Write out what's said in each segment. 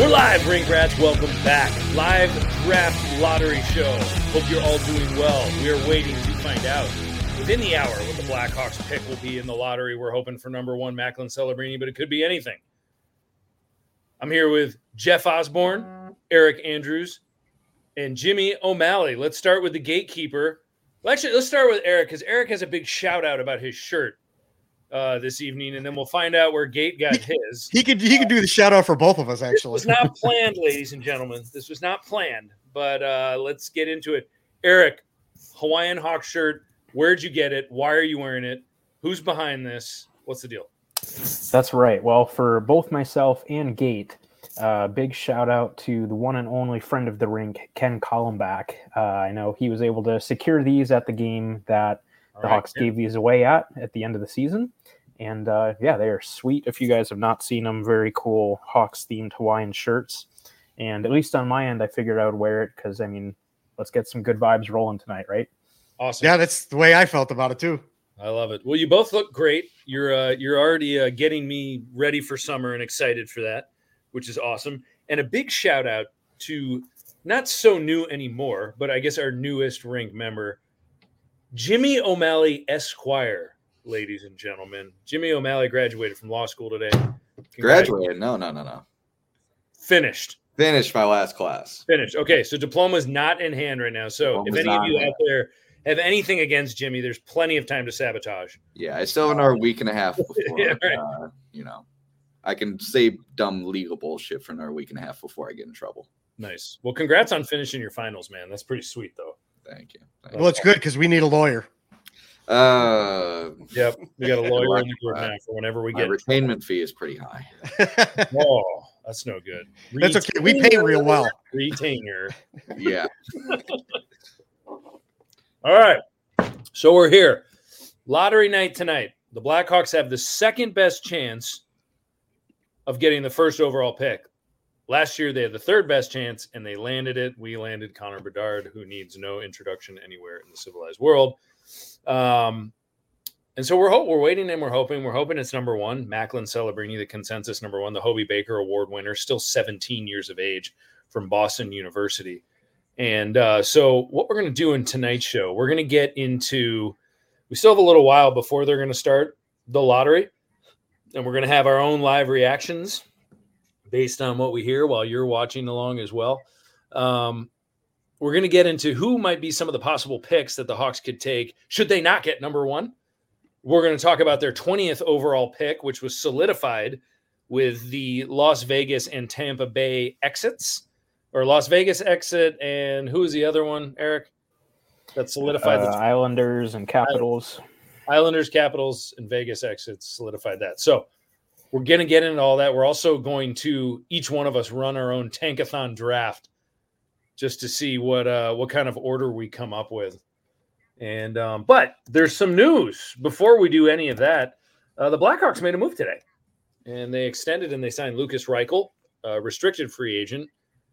We're live, Ring Rats. Welcome back. Live draft lottery show. Hope you're all doing well. We are waiting to find out within the hour what the Blackhawks pick will be in the lottery. We're hoping for number one, Macklin Celebrini, but it could be anything. I'm here with Jeff Osborne, Eric Andrews, and Jimmy O'Malley. Let's start with the gatekeeper. Well, actually, let's start with Eric, because Eric has a big shout-out about his shirt this evening, and then we'll find out where Gate got his. He could do the shout out for both of us, actually. This was not planned, ladies and gentlemen. This was not planned, but let's get into it. Eric, Hawaiian Hawk shirt. Where'd you get it? Why are you wearing it? Who's behind this? What's the deal? That's right. Well, for both myself and Gate, big shout out to the one and only friend of the rink, Ken Collenbach. I know he was able to secure these at the game that the Hawks gave these away at the end of the season. And they are sweet. If you guys have not seen them, very cool Hawks-themed Hawaiian shirts. And at least on my end, I figured I would wear it because, I mean, let's get some good vibes rolling tonight, right? Awesome. Yeah, that's the way I felt about it, too. I love it. Well, you both look great. You're already getting me ready for summer and excited for that, which is awesome. And a big shout-out to not so new anymore, but I guess our newest rink member, Jimmy O'Malley Esquire. Ladies and gentlemen, Jimmy O'Malley graduated from law school today. Graduated? No. Finished Finished my last class. Finished. Okay, so diploma's not in hand right now. So if any of you out there have anything against Jimmy, there's plenty of time to sabotage. Yeah, I still have another week and a half before, Yeah, right. I can say dumb legal bullshit for another week and a half before I get in trouble. Nice. Well, congrats on finishing your finals, man. That's pretty sweet, though. Thank you. Well, it's good because we need a lawyer. Yep, we got a lawyer in the group now for whenever we get. My retainment fee is pretty high. Oh, that's no good. That's okay. We pay real well. Retainer. Yeah. All right. So we're here. Lottery night tonight. The Blackhawks have the second best chance of getting the first overall pick. Last year, they had the third best chance, and they landed it. We landed Connor Bedard, who needs no introduction anywhere in the civilized world. And so we're waiting and we're hoping it's number one. Macklin Celebrini, the consensus number one, the Hobey Baker Award winner, still 17 years of age from Boston University. And so what we're going to do in tonight's show, we're going to get into, we still have a little while before they're going to start the lottery. And we're going to have our own live reactions based on what we hear while you're watching along as well. We're going to get into who might be some of the possible picks that the Hawks could take should they not get number one. We're going to talk about their 20th overall pick, which was solidified with the Las Vegas and Tampa Bay exits, or Las Vegas exit, and who was the other one, Eric, that solidified the Islanders and Capitals. Islanders, Capitals, and Vegas exits solidified that. So we're going to get into all that. We're also going to, each one of us, run our own Tankathon draft just to see what kind of order we come up with. And but there's some news. Before we do any of that, the Blackhawks made a move today. And they extended and they signed Lukas Reichel, restricted free agent,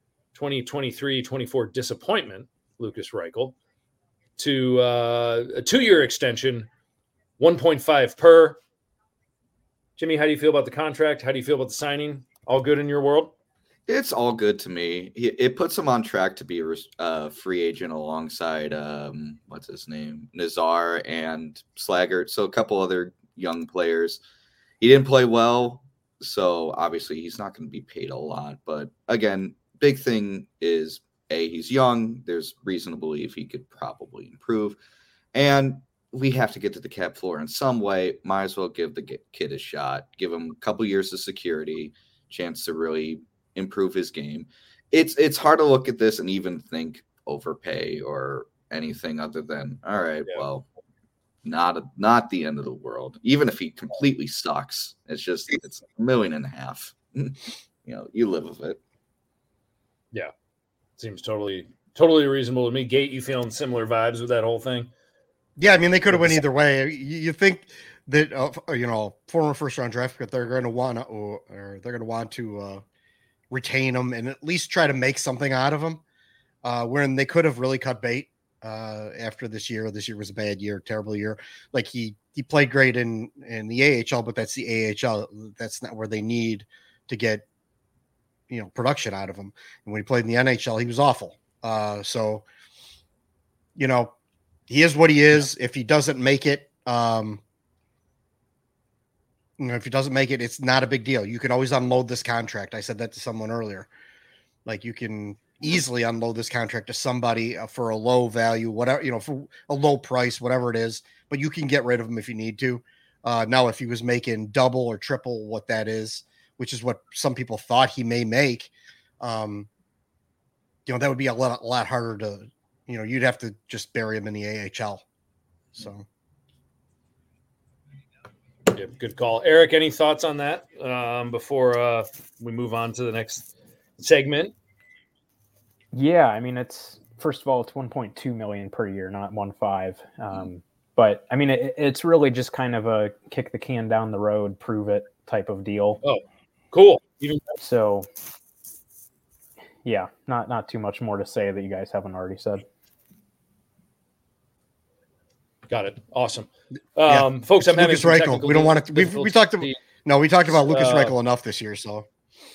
2023-24 disappointment, Lukas Reichel, to a 2-year extension, 1.5 per. Jimmy, how do you feel about the contract? How do you feel about the signing? All good in your world? It's all good to me. It puts him on track to be a free agent alongside, what's his name, Nazar and Slaggert. So a couple other young players. He didn't play well, so obviously he's not going to be paid a lot. But again, big thing is, he's young. There's reason to believe he could probably improve. And we have to get to the cap floor in some way. Might as well give the kid a shot. Give him a couple years of security, chance to really improve his game. It's hard to look at this and even think overpay or anything other than, all right, well, not the end of the world. Even if he completely sucks, it's $1.5 million. You live with it. Yeah, seems totally reasonable to me. Gate, you feeling similar vibes with that whole thing? Yeah, I mean, they could have went either way. You think that former first round draft pick, they're going to want to retain him and at least try to make something out of him. When they could have really cut bait after this year. This year was a bad year, terrible year. Like he played great in the AHL, but that's the AHL. That's not where they need to get production out of him. And when he played in the NHL, he was awful. So, he is what he is. If he doesn't make it, if he doesn't make it, it's not a big deal. You can always unload this contract. I said that to someone earlier. Like, you can easily unload this contract to somebody for a low value, whatever, for a low price, whatever it is, but you can get rid of him if you need to. Now, if he was making double or triple what that is, which is what some people thought he may make, that would be a lot harder to, you'd have to just bury him in the AHL. So. Yeah, good call. Eric, any thoughts on that before we move on to the next segment? Yeah, I mean, first of all, it's 1.2 million per year, not 1.5. But I mean, it's really just kind of a kick the can down the road, prove it type of deal. Oh, cool. So, yeah, not too much more to say that you guys haven't already said. Got it. Awesome. Yeah. Folks, I'm having Lucas Reichel. We don't want to. We talked about Lucas Reichel enough this year. So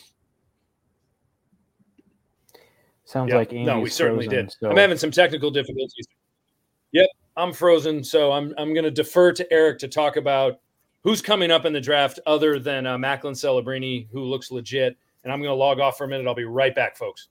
sounds like Amy's we certainly frozen, did. So. I'm having some technical difficulties. Yep, I'm frozen. So I'm going to defer to Eric to talk about who's coming up in the draft other than Macklin Celebrini, who looks legit. And I'm going to log off for a minute. I'll be right back, folks.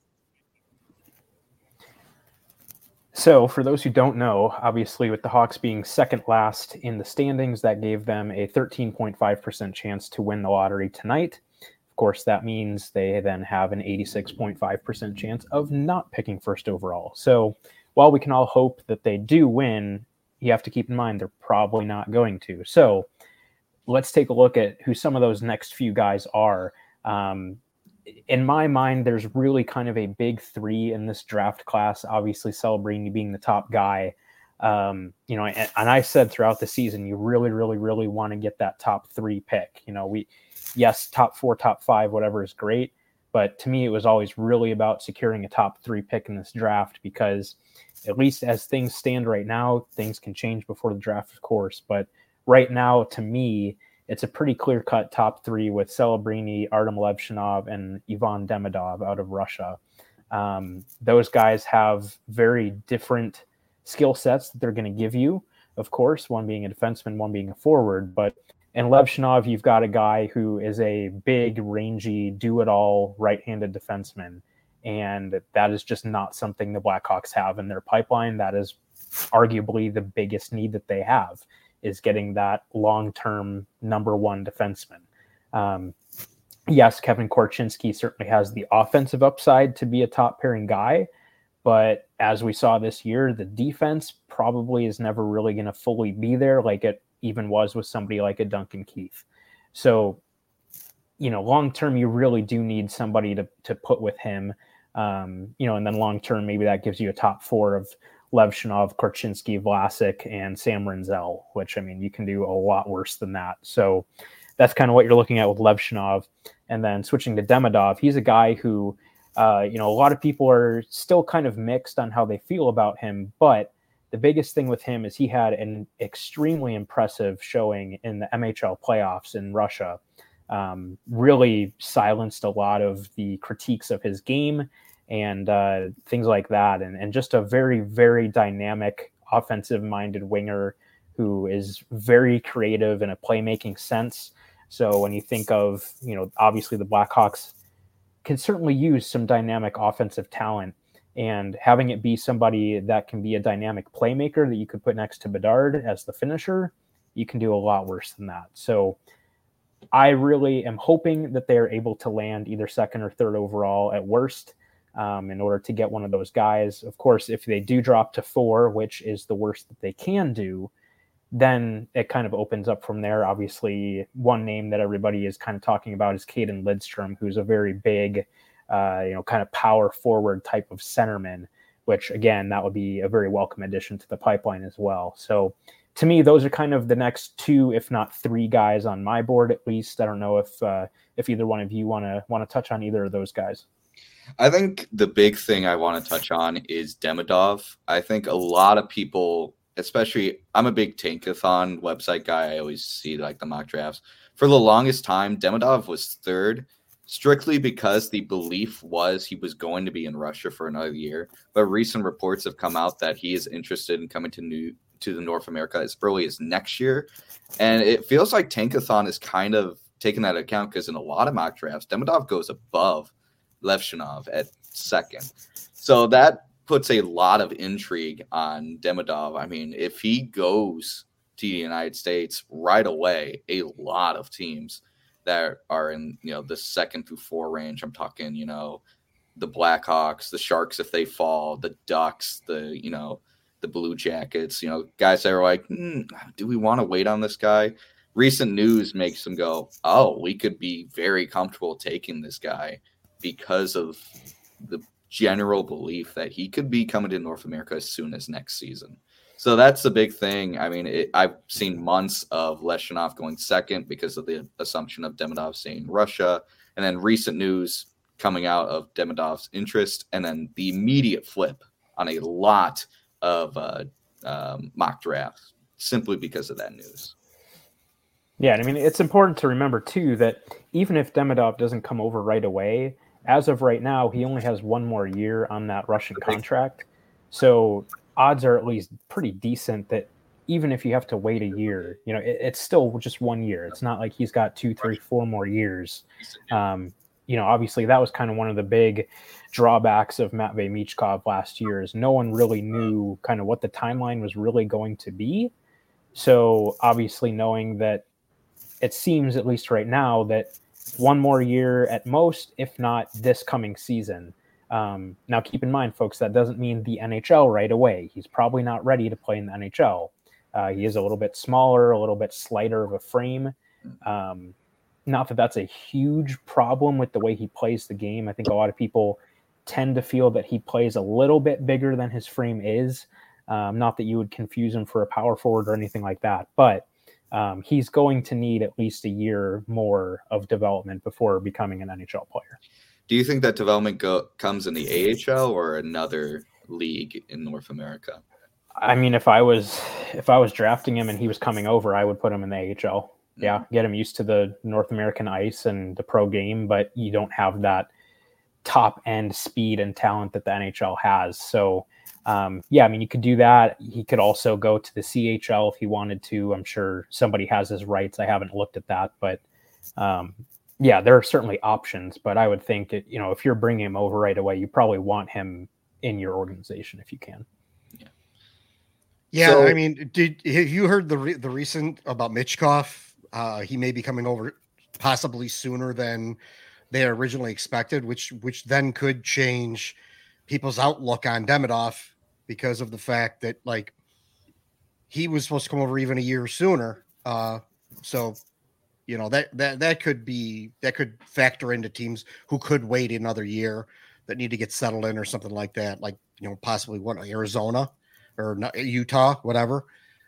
So for those who don't know, obviously with the Hawks being second last in the standings, that gave them a 13.5% chance to win the lottery tonight. Of course, that means they then have an 86.5% chance of not picking first overall. So while we can all hope that they do win, you have to keep in mind they're probably not going to. So let's take a look at who some of those next few guys are. In my mind, there's really kind of a big three in this draft class. Obviously, Celebrini being the top guy. And I said throughout the season, you really, really, really want to get that top three pick. Top 4, top 5, whatever is great. But to me, it was always really about securing a top 3 pick in this draft, because at least as things stand right now, things can change before the draft, of course. But right now, to me, it's a pretty clear-cut top 3 with Celebrini, Artem Levshunov, and Ivan Demidov out of Russia. Those guys have very different skill sets that they're going to give you, of course, one being a defenseman, one being a forward. But in Levshunov, you've got a guy who is a big, rangy, do-it-all right-handed defenseman. And that is just not something the Blackhawks have in their pipeline. That is arguably the biggest need that they have, is getting that long-term number one defenseman. Yes, Kevin Korchinski certainly has the offensive upside to be a top pairing guy, but as we saw this year, the defense probably is never really going to fully be there like it even was with somebody like a Duncan Keith. So, long-term, you really do need somebody to put with him, and then long-term, maybe that gives you a top 4 of Levshunov, Korchinski, Vlasic, and Sam Rinzel, which, you can do a lot worse than that. So that's kind of what you're looking at with Levshunov. And then switching to Demidov, he's a guy who, a lot of people are still kind of mixed on how they feel about him. But the biggest thing with him is he had an extremely impressive showing in the MHL playoffs in Russia. Really silenced a lot of the critiques of his game and things like that. And just a very, very dynamic, offensive-minded winger who is very creative in a playmaking sense. So when you think of, obviously the Blackhawks can certainly use some dynamic offensive talent, and having it be somebody that can be a dynamic playmaker that you could put next to Bedard as the finisher, you can do a lot worse than that. So I really am hoping that they are able to land either second or third overall at worst, in order to get one of those guys. Of course, if they do drop to 4, which is the worst that they can do, then it kind of opens up from there. Obviously, one name that everybody is kind of talking about is Caden Lidstrom, who's a very big, kind of power forward type of centerman, which again, that would be a very welcome addition to the pipeline as well. So to me, those are kind of the next 2, if not 3 guys on my board, at least. I don't know if either one of you want to touch on either of those guys. I think the big thing I want to touch on is Demidov. I think a lot of people, especially, I'm a big Tankathon website guy. I always see like the mock drafts. For the longest time, Demidov was 3rd strictly because the belief was he was going to be in Russia for another year. But recent reports have come out that he is interested in coming to the North America as early as next year. And it feels like Tankathon is kind of taking that into account because in a lot of mock drafts, Demidov goes above Levshunov at second. So that puts a lot of intrigue on Demidov. I mean, if he goes to the United States right away, a lot of teams that are in, the 2nd through 4 range. I'm talking, the Blackhawks, the Sharks if they fall, the Ducks, the Blue Jackets, guys that are like, do we want to wait on this guy? Recent news makes them go, oh, we could be very comfortable taking this guy because of the general belief that he could be coming to North America as soon as next season. So that's the big thing. I mean, I've seen months of Leshunov going second because of the assumption of Demidov staying in Russia, and then recent news coming out of Demidov's interest, and then the immediate flip on a lot of mock drafts simply because of that news. Yeah, I mean, it's important to remember, too, that even if Demidov doesn't come over right away, as of right now, he only has 1 more year on that Russian contract. So odds are at least pretty decent that even if you have to wait a year, it's still just 1 year. It's not like he's got 2, 3, 4 more years. Obviously that was kind of one of the big drawbacks of Matvei Michkov last year is no one really knew kind of what the timeline was really going to be. So obviously knowing that it seems, at least right now, that 1 more year at most, if not this coming season. Now, keep in mind, folks, that doesn't mean the NHL right away. He's probably not ready to play in the NHL. He is a little bit smaller, a little bit slighter of a frame. Not that that's a huge problem with the way he plays the game. I think a lot of people tend to feel that he plays a little bit bigger than his frame is. Not that you would confuse him for a power forward or anything like that, but he's going to need at least a year more of development before becoming an NHL player. Do you think that development comes in the AHL or another league in North America? I mean, if I was drafting him and he was coming over, I would put him in the AHL. Yeah, get him used to the North American ice and the pro game, but you don't have that top end speed and talent that the NHL has. So, I mean, you could do that. He could also go to the CHL if he wanted to. I'm sure somebody has his rights. I haven't looked at that, but there are certainly options. But I would think that, if you're bringing him over right away, you probably want him in your organization if you can. Yeah, so, I mean, have you heard the recent about Michkov? He may be coming over possibly sooner than they originally expected, which then could change people's outlook on Demidov because of the fact that he was supposed to come over even a year sooner. So that could factor into teams who could wait another year that need to get settled in or something like that. Possibly Arizona or Utah, whatever.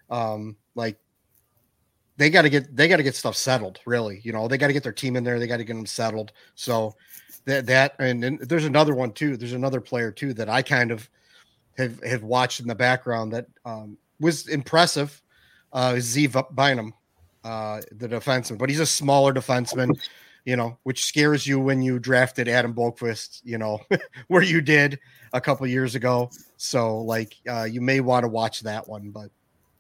They got to get stuff settled, really. They got to get their team in there. They got to get them settled. So that and there's another one too. There's another player too that I kind of have watched in the background that was impressive. Zeev Bynum, the defenseman, but he's a smaller defenseman, which scares you when you drafted Adam Boqvist, where you did a couple years ago. So you may want to watch that one, but.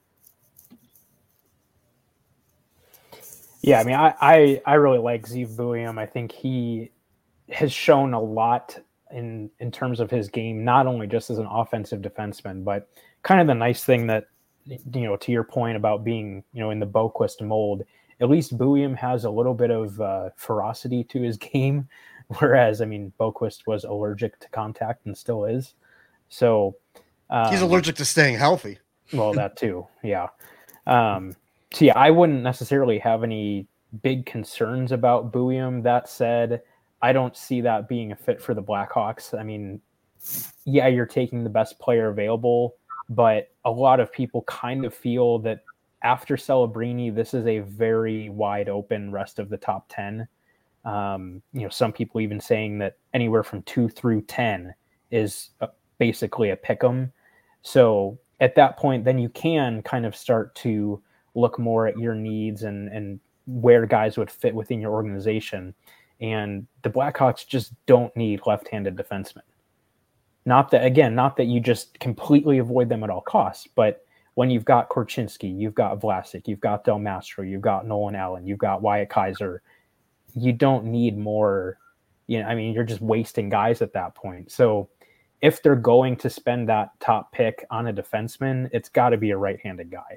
Yeah, I mean, I really like Zeev Buium. I think he has shown a lot in terms of his game, not only just as an offensive defenseman, but kind of the nice thing that, to your point about being, in the Boqvist mold, at least Buium has a little bit of ferocity to his game, whereas, I mean, Boqvist was allergic to contact and still is. So he's allergic to staying healthy. Well, that too, yeah. So yeah, I wouldn't necessarily have any big concerns about Buium. That said, I don't see that being a fit for the Blackhawks. I mean, yeah, you're taking the best player available, but a lot of people kind of feel that after Celebrini, this is a very wide open rest of the top 10. Some people even saying that anywhere from 2 through 10 is basically a pick 'em. So at that point, then you can kind of start to look more at your needs and where guys would fit within your organization. And the Blackhawks just don't need left-handed defensemen. Not that you just completely avoid them at all costs, but when you've got Korchinski, you've got Vlasic, you've got Del Mastro, you've got Nolan Allen, you've got Wyatt Kaiser, you don't need more. You're just wasting guys at that point. So if they're going to spend that top pick on a defenseman, it's got to be a right-handed guy.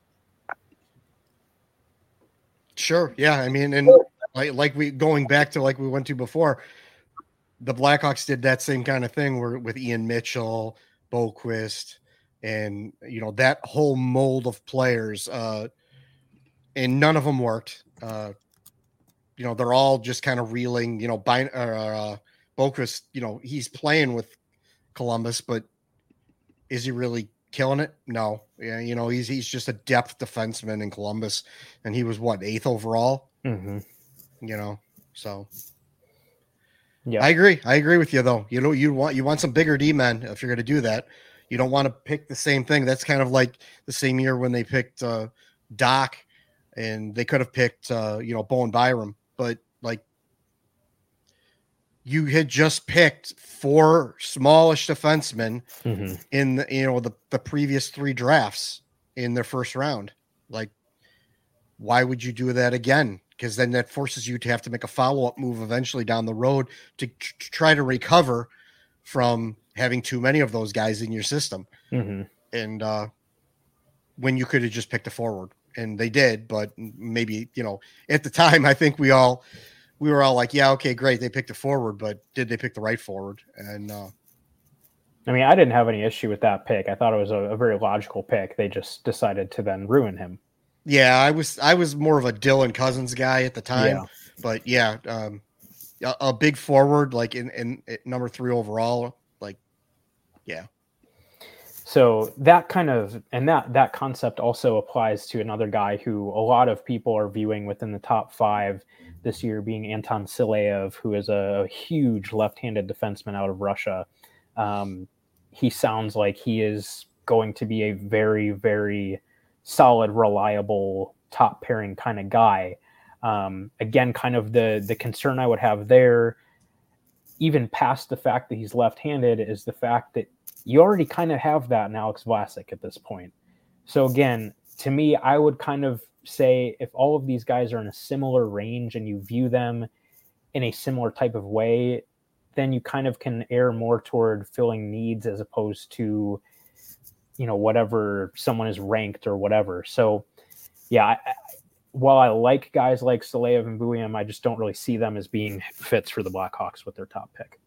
Sure. Yeah. And like we going back to like we went to before, the Blackhawks did that same kind of thing with Ian Mitchell, Boquist, and that whole mold of players. And none of them worked. They're all just kind of reeling. Boquist, he's playing with Columbus, but is he really killing it? No. Yeah, he's just a depth defenseman in Columbus, and he was 8th overall. Mm-hmm. So yeah, I agree with you though. You want some bigger D-men if you're going to do that. You don't want to pick the same thing. That's kind of like the same year when they picked Doc, and they could have picked Bowen Byram, but like you had just picked 4 smallish defensemen in the previous 3 drafts in their first round. Like, why would you do that again? Because then that forces you to have to make a follow-up move eventually down the road to try to recover from having too many of those guys in your system. Mm-hmm. And when you could have just picked a forward, and they did, but maybe, at the time, I think we were all like, yeah, okay, great. They picked a forward, but did they pick the right forward? And I didn't have any issue with that pick. I thought it was a very logical pick. They just decided to then ruin him. Yeah, I was more of a Dylan Cousins guy at the time, but yeah, a big forward like in number 3 overall, like, yeah. So that kind of, and that concept also applies to another guy who a lot of people are viewing within the top 5 this year, being Anton Sileyev, who is a huge left-handed defenseman out of Russia. He sounds like he is going to be a very, very solid, reliable, top pairing kind of guy. Again, kind of the concern I would have there, even past the fact that he's left-handed, is the fact that you already kind of have that in Alex Vlasic at this point. So again, to me, I would kind of say if all of these guys are in a similar range and you view them in a similar type of way, then you kind of can err more toward filling needs as opposed to, whatever someone is ranked or whatever. So yeah, while I like guys like Sileyev and Buium, I just don't really see them as being fits for the Blackhawks with their top pick.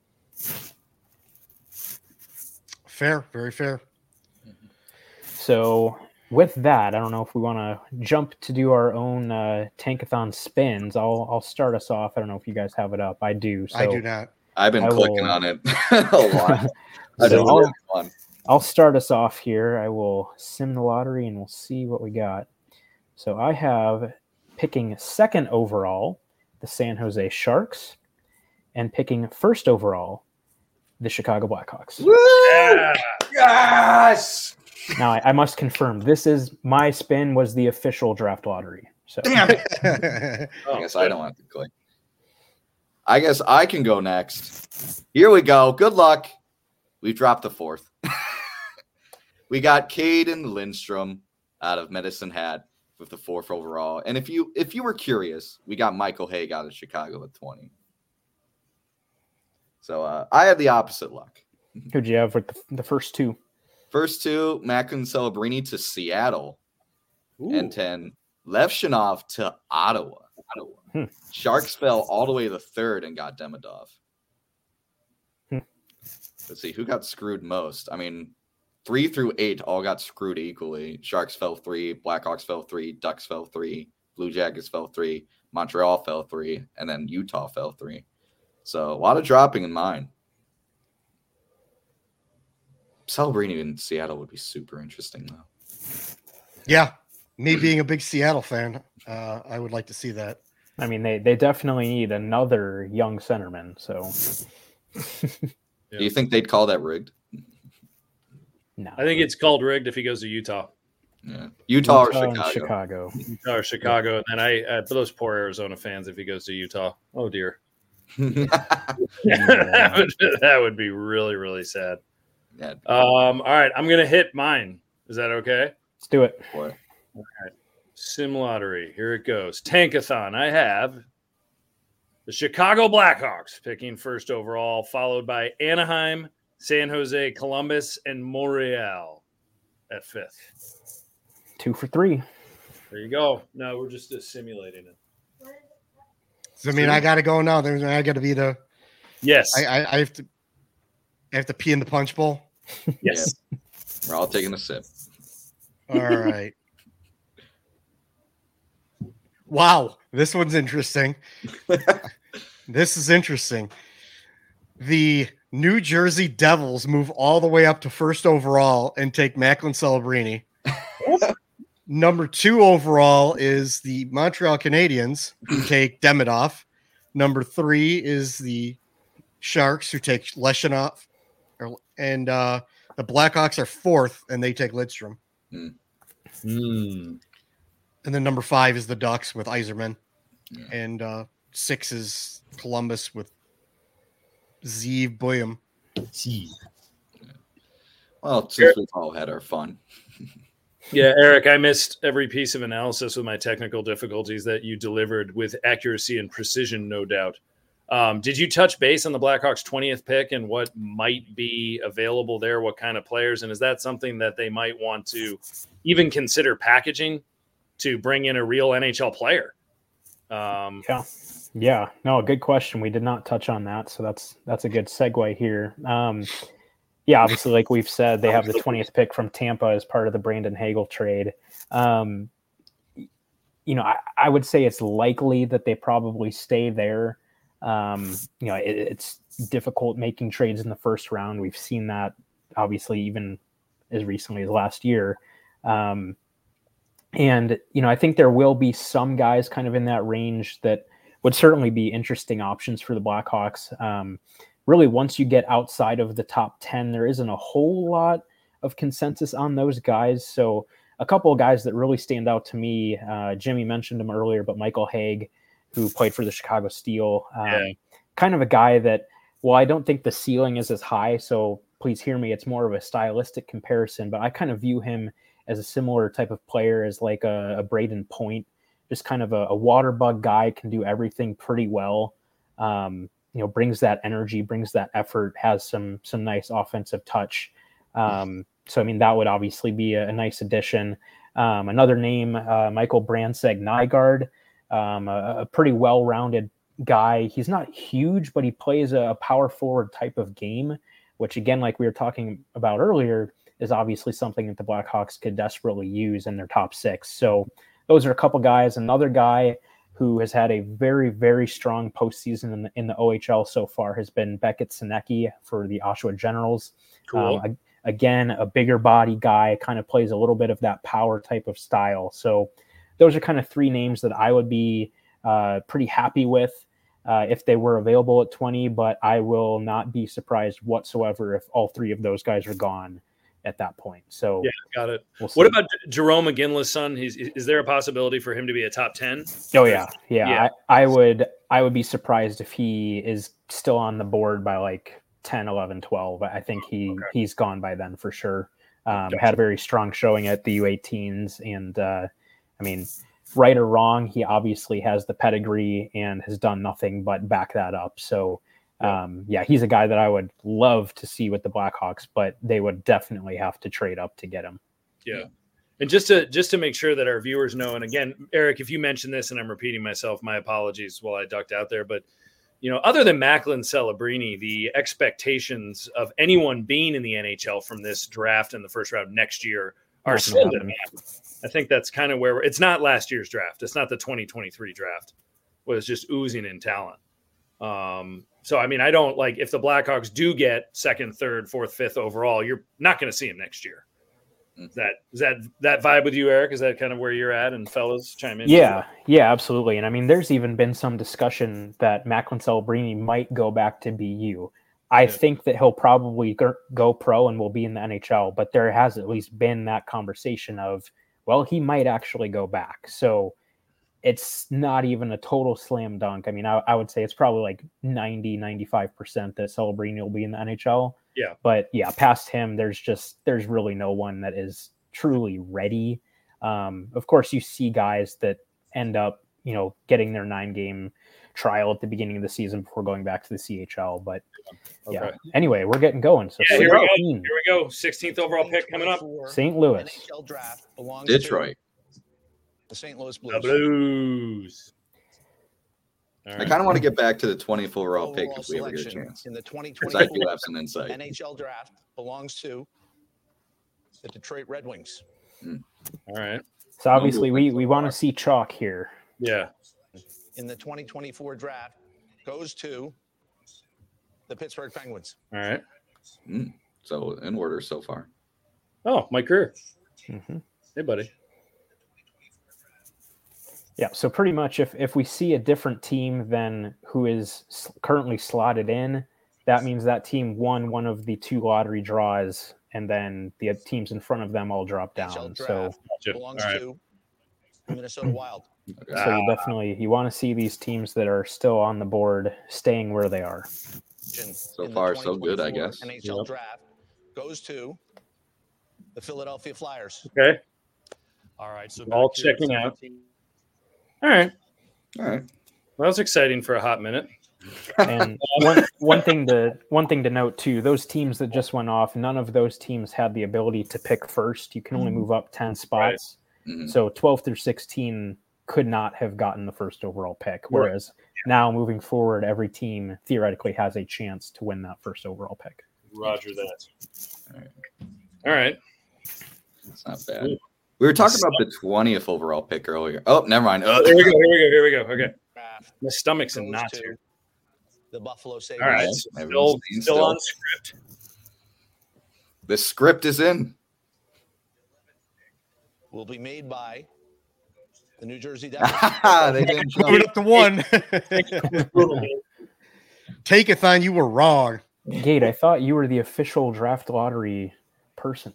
Fair, very fair. So with that, I don't know if we want to jump to do our own Tankathon spins. I'll start us off. I don't know if you guys have it up. I do. So I do not. I've been clicking on it a lot. I'll start us off here. I will sim the lottery and we'll see what we got. So I have picking 2nd overall, the San Jose Sharks, and picking 1st overall, the Chicago Blackhawks. Woo! Yeah! Yes! Now I must confirm, this is my spin was the official draft lottery. So damn it. I guess I don't have to click. I guess I can go next. Here we go. Good luck. We dropped the 4th. We got Caden Lindstrom out of Medicine Hat with the 4th overall. And if you were curious, we got Michael Haig out of Chicago at 20. So I had the opposite luck. Who'd you have with the first 2? First 2, Macklin Celebrini to Seattle. Ooh. And 10, Levshinov to Ottawa. Sharks fell all the way to the 3rd and got Demidov. Let's see, who got screwed most? 3 through 8 all got screwed equally. Sharks fell 3, Blackhawks fell 3, Ducks fell 3, Blue Jackets fell 3, Montreal fell 3, and then Utah fell 3. So a lot of dropping in mine. Celebrini in Seattle would be super interesting, though. Yeah, me being a big Seattle fan, I would like to see that. They definitely need another young centerman. So, Do you think they'd call that rigged? No, I think it's called rigged if he goes to Utah. Yeah, Utah or Chicago. Utah or Chicago, and then for those poor Arizona fans, if he goes to Utah, oh dear. That would be really, really sad. Yeah. All right, I'm gonna hit mine. Is that okay? Let's do it. Boy. All right. Sim lottery. Here it goes. Tankathon. I have the Chicago Blackhawks picking first overall, followed by Anaheim, San Jose, Columbus, and Montreal at fifth. 2 for 3. There you go. No, we're just simulating it. So, I mean, I got to go now. I got to be the. Yes. I have to pee in the punch bowl. Yes. Yeah. We're all taking a sip. All right. Wow, this one's interesting. This is interesting. The New Jersey Devils move all the way up to first overall and take Macklin Celebrini. Number 2 overall is the Montreal Canadiens, who take Demidov. Number 3 is the Sharks, who take Leshinov. And the Blackhawks are 4th, and they take Lidstrom. Mm. And then number 5 is the Ducks with Yzerman. Yeah. And 6 is Columbus with Zeev Boyum. Well, since we've all had our fun. Yeah, Eric, I missed every piece of analysis with my technical difficulties that you delivered with accuracy and precision, no doubt. Did you touch base on the Blackhawks' 20th pick and what might be available there? What kind of players? And is that something that they might want to even consider packaging to bring in a real NHL player? Yeah. No, good question. We did not touch on that, so that's a good segue here. Yeah, obviously, like we've said, they have the 20th pick from Tampa as part of the Brandon Hagel trade. I would say it's likely that they probably stay there. It's difficult making trades in the first round. We've seen that obviously even as recently as last year. I think there will be some guys kind of in that range that would certainly be interesting options for the Blackhawks. Really, once you get outside of the top 10, there isn't a whole lot of consensus on those guys. So a couple of guys that really stand out to me, Jimmy mentioned him earlier, but Michael Hague, who played for the Chicago Steel, kind of a guy that, well, I don't think the ceiling is as high, so please hear me. It's more of a stylistic comparison, but I kind of view him as a similar type of player as like a Braden Point, just kind of a water bug guy, can do everything pretty well. Brings that energy, brings that effort, has some nice offensive touch. So, I mean, that would obviously be a nice addition. Another name, Michael Brandsegg-Nygaard, a pretty well-rounded guy. He's not huge, but he plays a power forward type of game, which, again, like we were talking about earlier, is obviously something that the Blackhawks could desperately use in their top 6. So those are a couple guys. Another guy who has had a very, very strong postseason in the OHL so far has been Beckett Sinecki for the Oshawa Generals. Cool. Again, a bigger body guy, kind of plays a little bit of that power type of style. So those are kind of 3 names that I would be pretty happy with if they were available at 20, but I will not be surprised whatsoever if all 3 of those guys are gone at that point. So yeah, got it. We'll what about Jerome McGinley's son? Is there a possibility for him to be a top 10? Oh yeah. I would be surprised if he is still on the board by like 10, 11, 12. I think he's gone by then for sure. Had a very strong showing at the U18s, and right or wrong, he obviously has the pedigree and has done nothing but back that up. So he's a guy that I would love to see with the Blackhawks, but they would definitely have to trade up to get him. Yeah. And just to make sure that our viewers know, and again, Eric, if you mentioned this and I'm repeating myself, my apologies while I ducked out there, but other than Macklin Celebrini, the expectations of anyone being in the NHL from this draft in the first round next year are slim to none. I think that's kind of where it's not last year's draft. It's not the 2023 draft. It was just oozing in talent. So, I mean, I don't like if the Blackhawks do get 2nd, 3rd, 4th, 5th overall, you're not going to see him next year. Is that vibe with you, Eric? Is that kind of where you're at? And fellas, chime in. Yeah, absolutely. And I mean, there's even been some discussion that Macklin Celebrini might go back to BU. I think that he'll probably go pro and will be in the NHL, but there has at least been that conversation of, well, he might actually go back. So it's not even a total slam dunk. I mean, I would say it's probably like 90-95% that Celebrini will be in the NHL. Yeah. But yeah, past him, there's really no one that is truly ready. Of course, you see guys that end up, getting their 9-game trial at the beginning of the season before going back to the CHL. But yeah, anyway, we're getting going. So here we go. 16th overall pick coming up. St. Louis. NHL draft belongs Detroit. to the St. Louis Blues. The Blues. All I right. kind of want to get back to the 20th overall pick if we ever get a Selection chance. in the Because I 2024 do have some insight. NHL draft belongs to the Detroit Red Wings. All right. So obviously we want to see chalk here. Yeah. In the 2024 draft goes to the Pittsburgh Penguins. All right. So in order so far. Oh, Mike Greer. Mm-hmm. Hey, buddy. Yeah, so pretty much if we see a different team than who is currently slotted in, that means that team won one of the 2 lottery draws, and then the teams in front of them all drop down. NHL So, Gotcha. belongs All right. to the Minnesota Wild. so you want to see these teams that are still on the board staying where they are. So far, so good, I guess. NHL Yep. draft goes to the Philadelphia Flyers. Okay. All right. So All back to checking out. 17. All right. All right. Well, that's exciting for a hot minute. And one thing to note too, those teams that just went off, none of those teams had the ability to pick first. You can only move up 10 spots. Mhm. So 12 through 16 could not have gotten the first overall pick. Whereas now moving forward, every team theoretically has a chance to win that first overall pick. Roger that. All right. It's not bad. We were talking about the 20th overall pick earlier. Oh, never mind. Here we go. Okay. Draft My stomach's in goes knots to here. the Buffalo Sabres. All right. Everyone's Still on script. The script is in. Will be made by the New Jersey Devils. They didn't Move it jump. up to 1. Take-a-thon, you were wrong. Gate, I thought you were the official draft lottery person.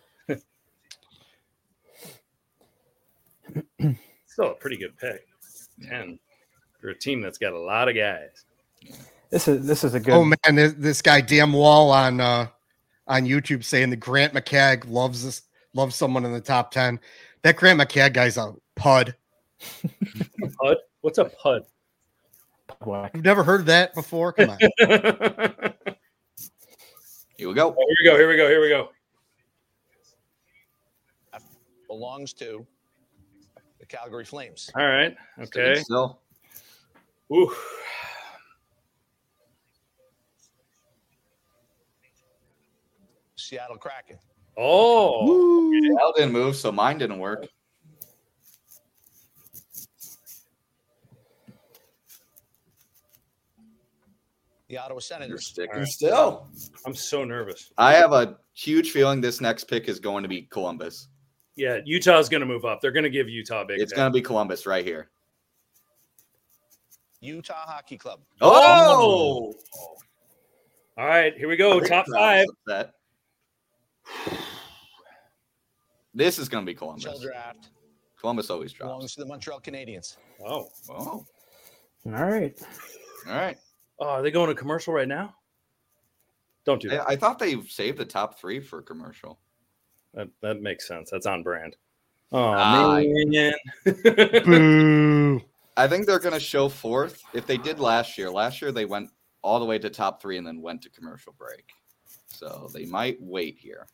Still a pretty good pick. 10 for a team that's got a lot of guys. This is a good. Oh man, this guy Dan Wall on YouTube saying that Grant McCagg loves someone in the top 10. That Grant McCagg guy's a pud. Pud? What's a pud? You've never heard that before? Come on. Here we go. Here we go. Belongs to the Calgary Flames. All right. Okay. Still. Ooh. Seattle Kraken. Oh. Al didn't move, so mine didn't work. The Ottawa You're Senators. sticking right. still. I'm so nervous. I have a huge feeling this next pick is going to be Columbus. Yeah, Utah's going to move up. They're going to give Utah a big It's pick. going to be Columbus right here. Utah Hockey Club. Oh! All right, here we go. Top 5. Upset. This is going to be NHL Columbus. draft Columbus always belongs drops. to the Montreal Canadiens. Oh. Oh, All right. all right. Oh, are they going to commercial right now? Don't do that. I thought they saved the top 3 for commercial. That makes sense. That's on brand. Oh, man. Boo. I think they're going to show 4th. If they did last year they went all the way to top 3 and then went to commercial break. So they might wait here.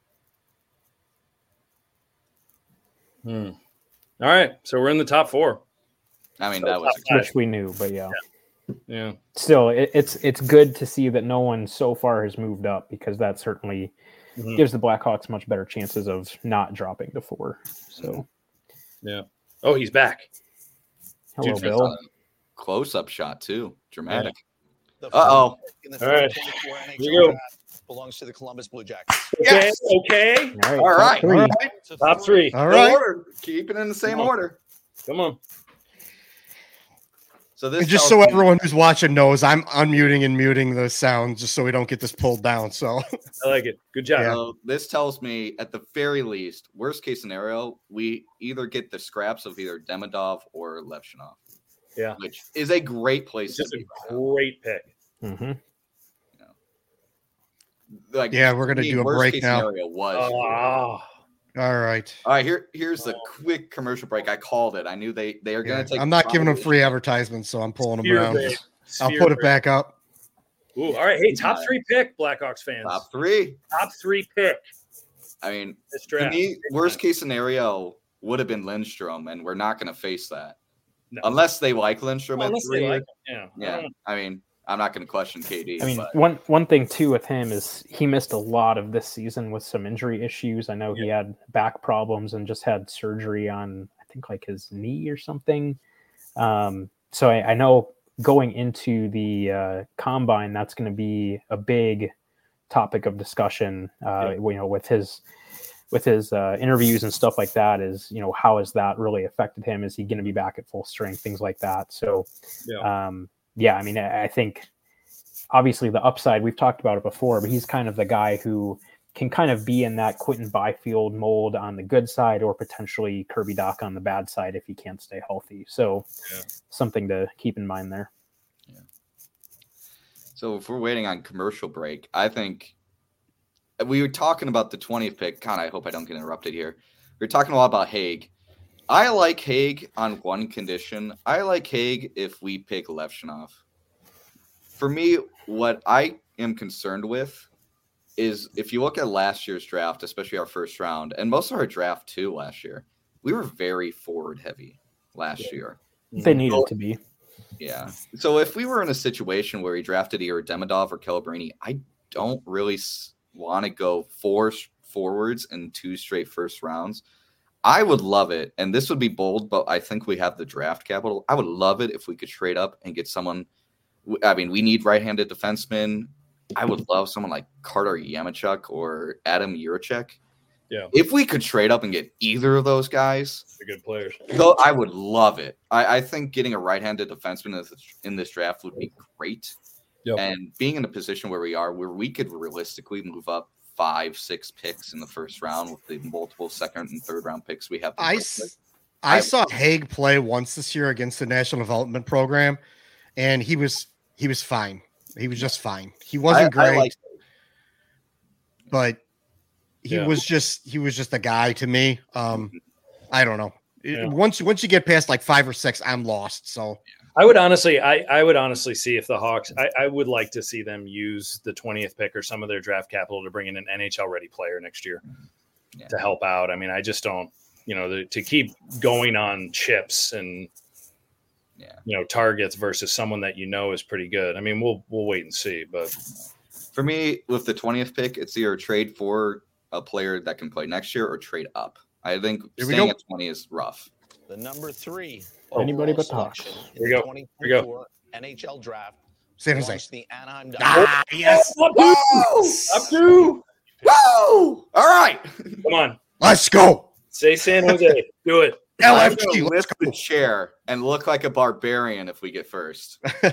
All right, so we're in the top 4. I mean, that was Which we knew, but yeah. Yeah. Still, it's good to see that no one so far has moved up, because that certainly gives the Blackhawks much better chances of not dropping to 4. So, Yeah. Oh, he's back. hello, Dude, Bill. close-up shot too. Dramatic. The Uh-oh. fourth pick in the All right. 2024 NHL Here we go. draft belongs to the Columbus Blue Jackets. Yes. Okay. All All right. top 3. All right. Top 3. All No right. order. Keep it in the same Come on. order. Come on. So this And just tells so me- everyone who's watching knows, I'm unmuting and muting the sound just so we don't get this pulled down. So I like it. Good job. Yeah. So this tells me, at the very least, worst case scenario, we either get the scraps of either Demidov or Levshinov. Yeah. Which is a great place It's just to a be. right now. great pick. Mm-hmm. Like, yeah, we're gonna to me, do a worst break case now. scenario was. Oh, All right. All right, here's the quick commercial break. I called it. I knew they are going Yeah, to take. I'm not giving them probably- free advertisements, so I'm pulling them Sphere around. break. I'll Sphere put it break. back up. Ooh, all right. Hey, top 3 pick, Blackhawks fans. Top 3. Top 3 pick I mean, this to draft. me, worst case scenario would have been Lindstrom, and we're not going to face that No. unless they like Lindstrom at Unless 3. they like him. Yeah. Yeah, I mean, I'm not going to question KD. I mean, but one thing too with him is he missed a lot of this season with some injury issues. I know he had back problems and just had surgery on, I think, like his knee or something. So I know going into the combine, that's going to be a big topic of discussion. With his interviews and stuff like that, is how has that really affected him? Is he going to be back at full strength? Things like that. So I mean, I think obviously the upside, we've talked about it before, but he's kind of the guy who can kind of be in that Quentin Byfield mold on the good side, or potentially Kirby Dach on the bad side if he can't stay healthy. So something to keep in mind there. Yeah. So if we're waiting on commercial break, I think we were talking about the 20th pick. God, I hope I don't get interrupted here. We were talking a lot about Haig. I like Haig on one condition. I like Haig if we pick Levshinov. For me, what I am concerned with is if you look at last year's draft, especially our first round, and most of our draft too last year, we were very forward heavy last year. They needed to be. Yeah. So if we were in a situation where we drafted either Demidov or Calabrini, I don't really want to go 4 forwards in 2 straight first rounds. I would love it, and this would be bold, but I think we have the draft capital. I would love it if we could trade up and get someone. I mean, we need right-handed defensemen. I would love someone like Carter Yamichuk or Adam Juracek. Yeah. If we could trade up and get either of those guys, They're good players. though, I would love it. I think getting a right-handed defenseman in this draft would be great. Yep. And being in a position where we are, where we could realistically move up 5-6 picks in the first round with the multiple second and third round picks we have. to work with. I saw Haig play once this year against the National Development Program, and he was fine. He was just fine. He wasn't great, I like but he was just a guy to me. I don't know. Once you get past like 5 or 6, I'm lost. So I would honestly see if the Hawks, I would like to see them use the 20th pick or some of their draft capital to bring in an NHL ready player next year to help out. I mean, I just don't, to keep going on chips and, targets versus someone that is pretty good. I mean, we'll wait and see, but for me, with the 20th pick, it's either trade for a player that can play next year or trade up. I think staying at 20 is rough. The number 3 Anybody but the selection Hawks. in Here we the go. 2024 NHL draft San Jose. belongs to the Anaheim Ducks. Yes. up to Woo! All right. come on, Let's go. say San Jose, do it. I'm LFG. gonna Let's lift the chair and look like a barbarian if we get first. go.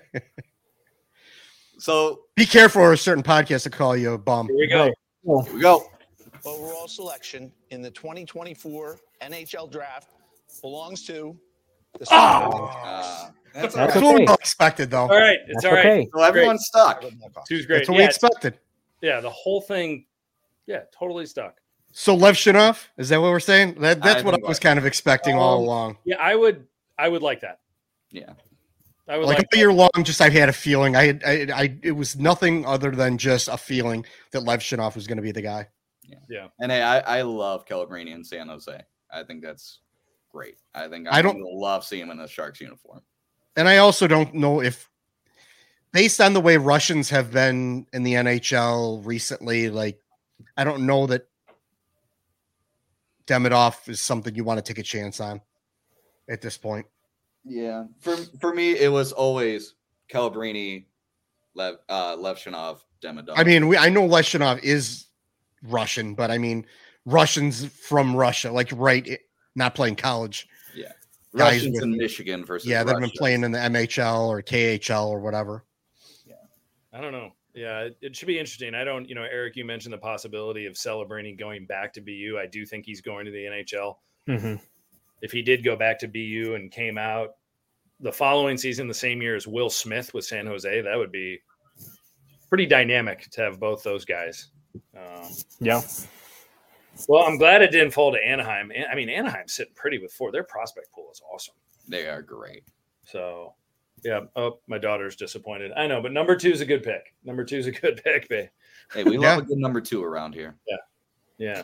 So Be careful, or a certain podcast to call you a bum. Here we go. here we go. Overall selection in the 2024 NHL draft belongs to the That's That's That's all right. what we okay. all expected, though. All right, it's That's all right. okay. So everyone's stuck. Two's great. That's what we expected. Yeah, the whole thing. Yeah, totally stuck. So Lev Shinov, is that what we're saying? That's what I think was so. kind of expecting all along. Yeah, I would like that. Yeah. I would Like like all year long, just I had a feeling. It was nothing other than just a feeling that Lev Shinov was going to be the guy. Yeah. And hey, I love Calabrini in San Jose. I think that's great. I think I I don't- love seeing him in a Sharks uniform. And I also don't know if, based on the way Russians have been in the NHL recently, like I don't know that Demidov is something you want to take a chance on at this point. Yeah. For me, it was always Calabrini, Levshinov, Demidov. I mean, I know Leshinov is Russian, but I mean Russians from Russia, like not playing college. Yeah. guys Russians with, in Michigan versus they've been Russians. playing in the MHL or KHL or whatever. I don't know. Yeah, it should be interesting. I don't, Eric, you mentioned the possibility of Celebrini going back to BU. I do think he's going to the NHL. Mm-hmm. If he did go back to BU and came out the following season, the same year as Will Smith with San Jose, that would be pretty dynamic to have both those guys. Yeah. Well, I'm glad it didn't fall to Anaheim. I mean, Anaheim's sitting pretty with 4. Their prospect pool is awesome. They are great. So, yeah. Oh, my daughter's disappointed. I know, but number 2 is a good pick. Number 2 is a good pick, babe. Hey, we love a good number 2 around here. Yeah.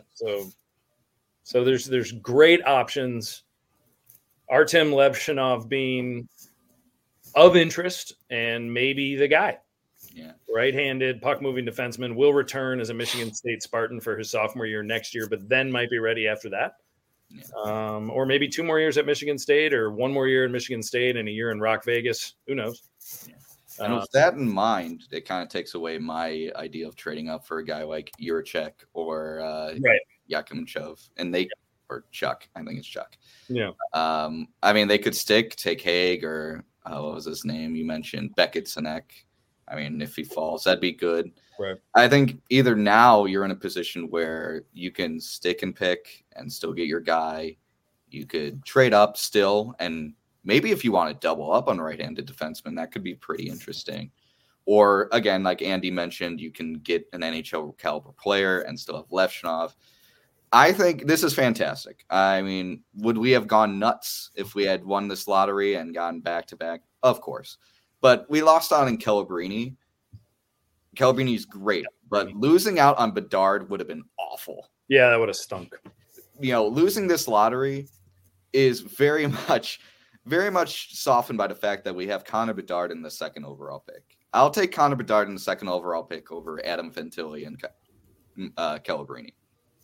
So there's great options. Artem Levshinov being of interest and maybe the guy. Yeah. Right-handed puck-moving defenseman will return as a Michigan State Spartan for his sophomore year next year, but then might be ready after that. Yeah. Or maybe 2 more years at Michigan State or 1 more year in Michigan State and a year in Rock Vegas. Who knows? Yeah. And with that in mind, it kind of takes away my idea of trading up for a guy like Yurchek or Yakimchov. And or Chuck. I think it's Chuck. Yeah. I mean, they could take Haig or what was his name? You mentioned Beckett Sinek. I mean, if he falls, that'd be good. Right. I think either now you're in a position where you can stick and pick and still get your guy. You could trade up still, and maybe if you want to double up on right-handed defenseman, that could be pretty interesting. Or again, like Andy mentioned, you can get an NHL caliber player and still have Levshinov. I think this is fantastic. I mean, would we have gone nuts if we had won this lottery and gone back-to-back? Of course. But we lost out on Celebrini. Celebrini's great, but losing out on Bedard would have been awful. Yeah, that would have stunk. Losing this lottery is very much softened by the fact that we have Connor Bedard in the 2nd overall pick. I'll take Connor Bedard in the 2nd overall pick over Adam Fantilli and Celebrini.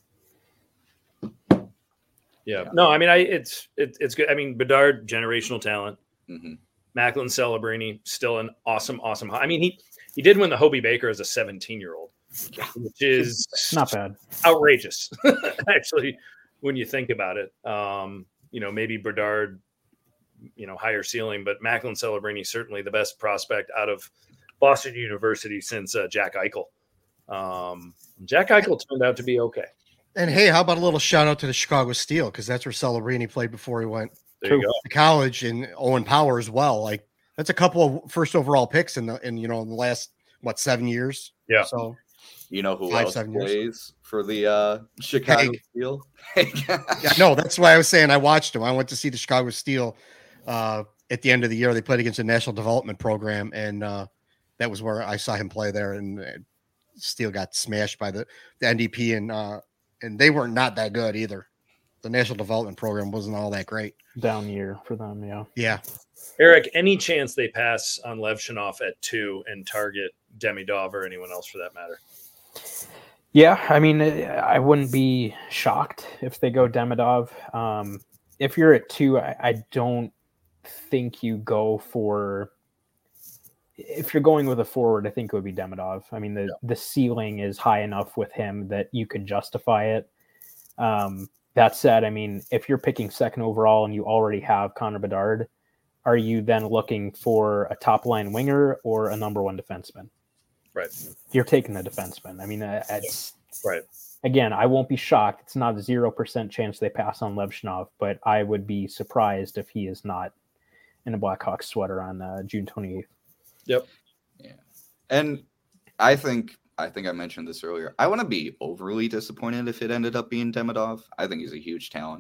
Yeah. No, I mean, it's good. I mean, Bedard, generational talent. Mm-hmm. Macklin Celebrini, still an awesome. I mean, he did win the Hobie Baker as a 17-year-old, which is not bad. Outrageous, actually, when you think about it. Maybe Bedard, higher ceiling, but Macklin Celebrini certainly the best prospect out of Boston University since Jack Eichel. Jack Eichel turned out to be okay. And hey, how about a little shout out to the Chicago Steel, because that's where Celebrini played before he went There you go. to college, and Owen Power as well. Like, that's a couple of first overall picks in the last 7 years. Yeah. So you know who 5, else 7 years. plays for the Chicago Steel? Yeah, no, that's why I was saying I watched him. I went to see the Chicago Steel at the end of the year. They played against the National Development Program, and that was where I saw him play there. And Steel got smashed by the NDP, and they were not that good either. The National Development Program wasn't all that great. Down year for them, yeah. Yeah. Eric, any chance they pass on Levshinov at 2 and target Demidov or anyone else for that matter? Yeah, I mean, I wouldn't be shocked if they go Demidov. If you're at 2, I don't think you go for. If you're going with a forward, I think it would be Demidov. I mean, the ceiling is high enough with him that you could justify it. That said, I mean, if you're picking 2nd overall and you already have Connor Bedard, are you then looking for a top line winger or a number 1 defenseman? Right. You're taking the defenseman. I mean, it's right. Again, I won't be shocked. It's not a 0% chance they pass on Levshinov, but I would be surprised if he is not in a Blackhawks sweater on June 28th. Yep. Yeah. And I think I mentioned this earlier. I wouldn't be overly disappointed if it ended up being Demidov. I think he's a huge talent.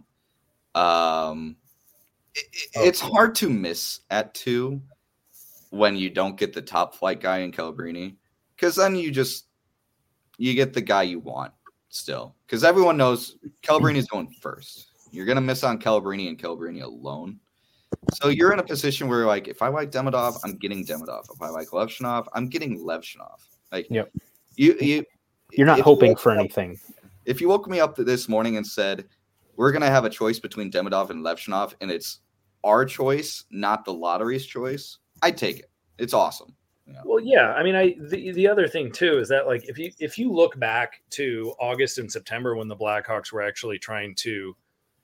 It's hard to miss at 2 when you don't get the top flight guy in Celebrini, because then you get the guy you want still. Because everyone knows Celebrini is going first. You're going to miss on Celebrini and Celebrini alone. So you're in a position where, like, if I like Demidov, I'm getting Demidov. If I like Levshinov, I'm getting Levshinov. Like, yep. You're not hoping for anything. If you woke me up this morning and said, we're going to have a choice between Demidov and Levshinov, and it's our choice, not the lottery's choice, I'd take it. It's awesome. Yeah. Well, yeah. I mean, the other thing too is that, like, if you look back to August and September when the Blackhawks were actually trying to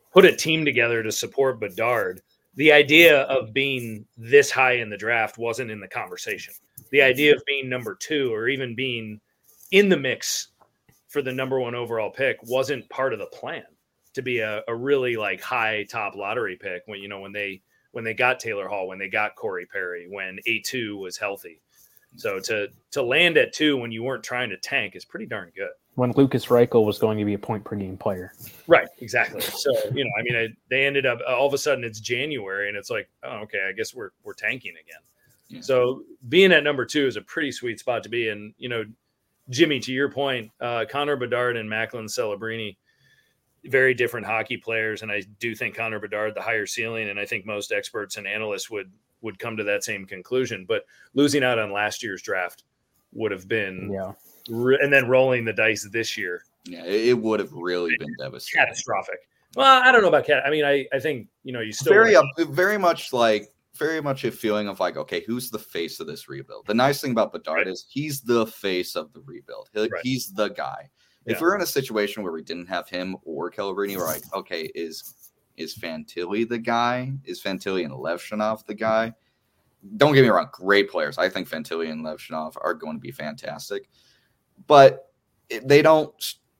put a team together to support Bedard, the idea of being this high in the draft wasn't in the conversation. The idea of being number 2 or even being in the mix for the number 1 overall pick wasn't part of the plan to be a really like high top lottery pick when they got Taylor Hall, when they got Corey Perry, when A2 was healthy. So to land at 2 when you weren't trying to tank is pretty darn good. When Lucas Reichel was going to be a point per game player. Right, exactly. So, they ended up all of a sudden it's January and it's like, oh, okay, I guess we're tanking again. Yeah. So being at number 2 is a pretty sweet spot to be. And, Jimmy, to your point, Connor Bedard and Macklin Celebrini, very different hockey players. And I do think Connor Bedard, the higher ceiling, and I think most experts and analysts would come to that same conclusion. But losing out on last year's draft would have been and then rolling the dice this year. Yeah, it would have really been devastating. Catastrophic. Well, I don't know about cat. I mean, I think, you still very much a feeling of like, okay, who's the face of this rebuild? The nice thing about Bedard is he's the face of the rebuild. He's the guy. If we're in a situation where we didn't have him or Celebrini, we're like, okay, is Fantilli the guy? Is Fantilli and Levshunov the guy? Don't get me wrong, great players. I think Fantilli and Levshunov are going to be fantastic, but they don't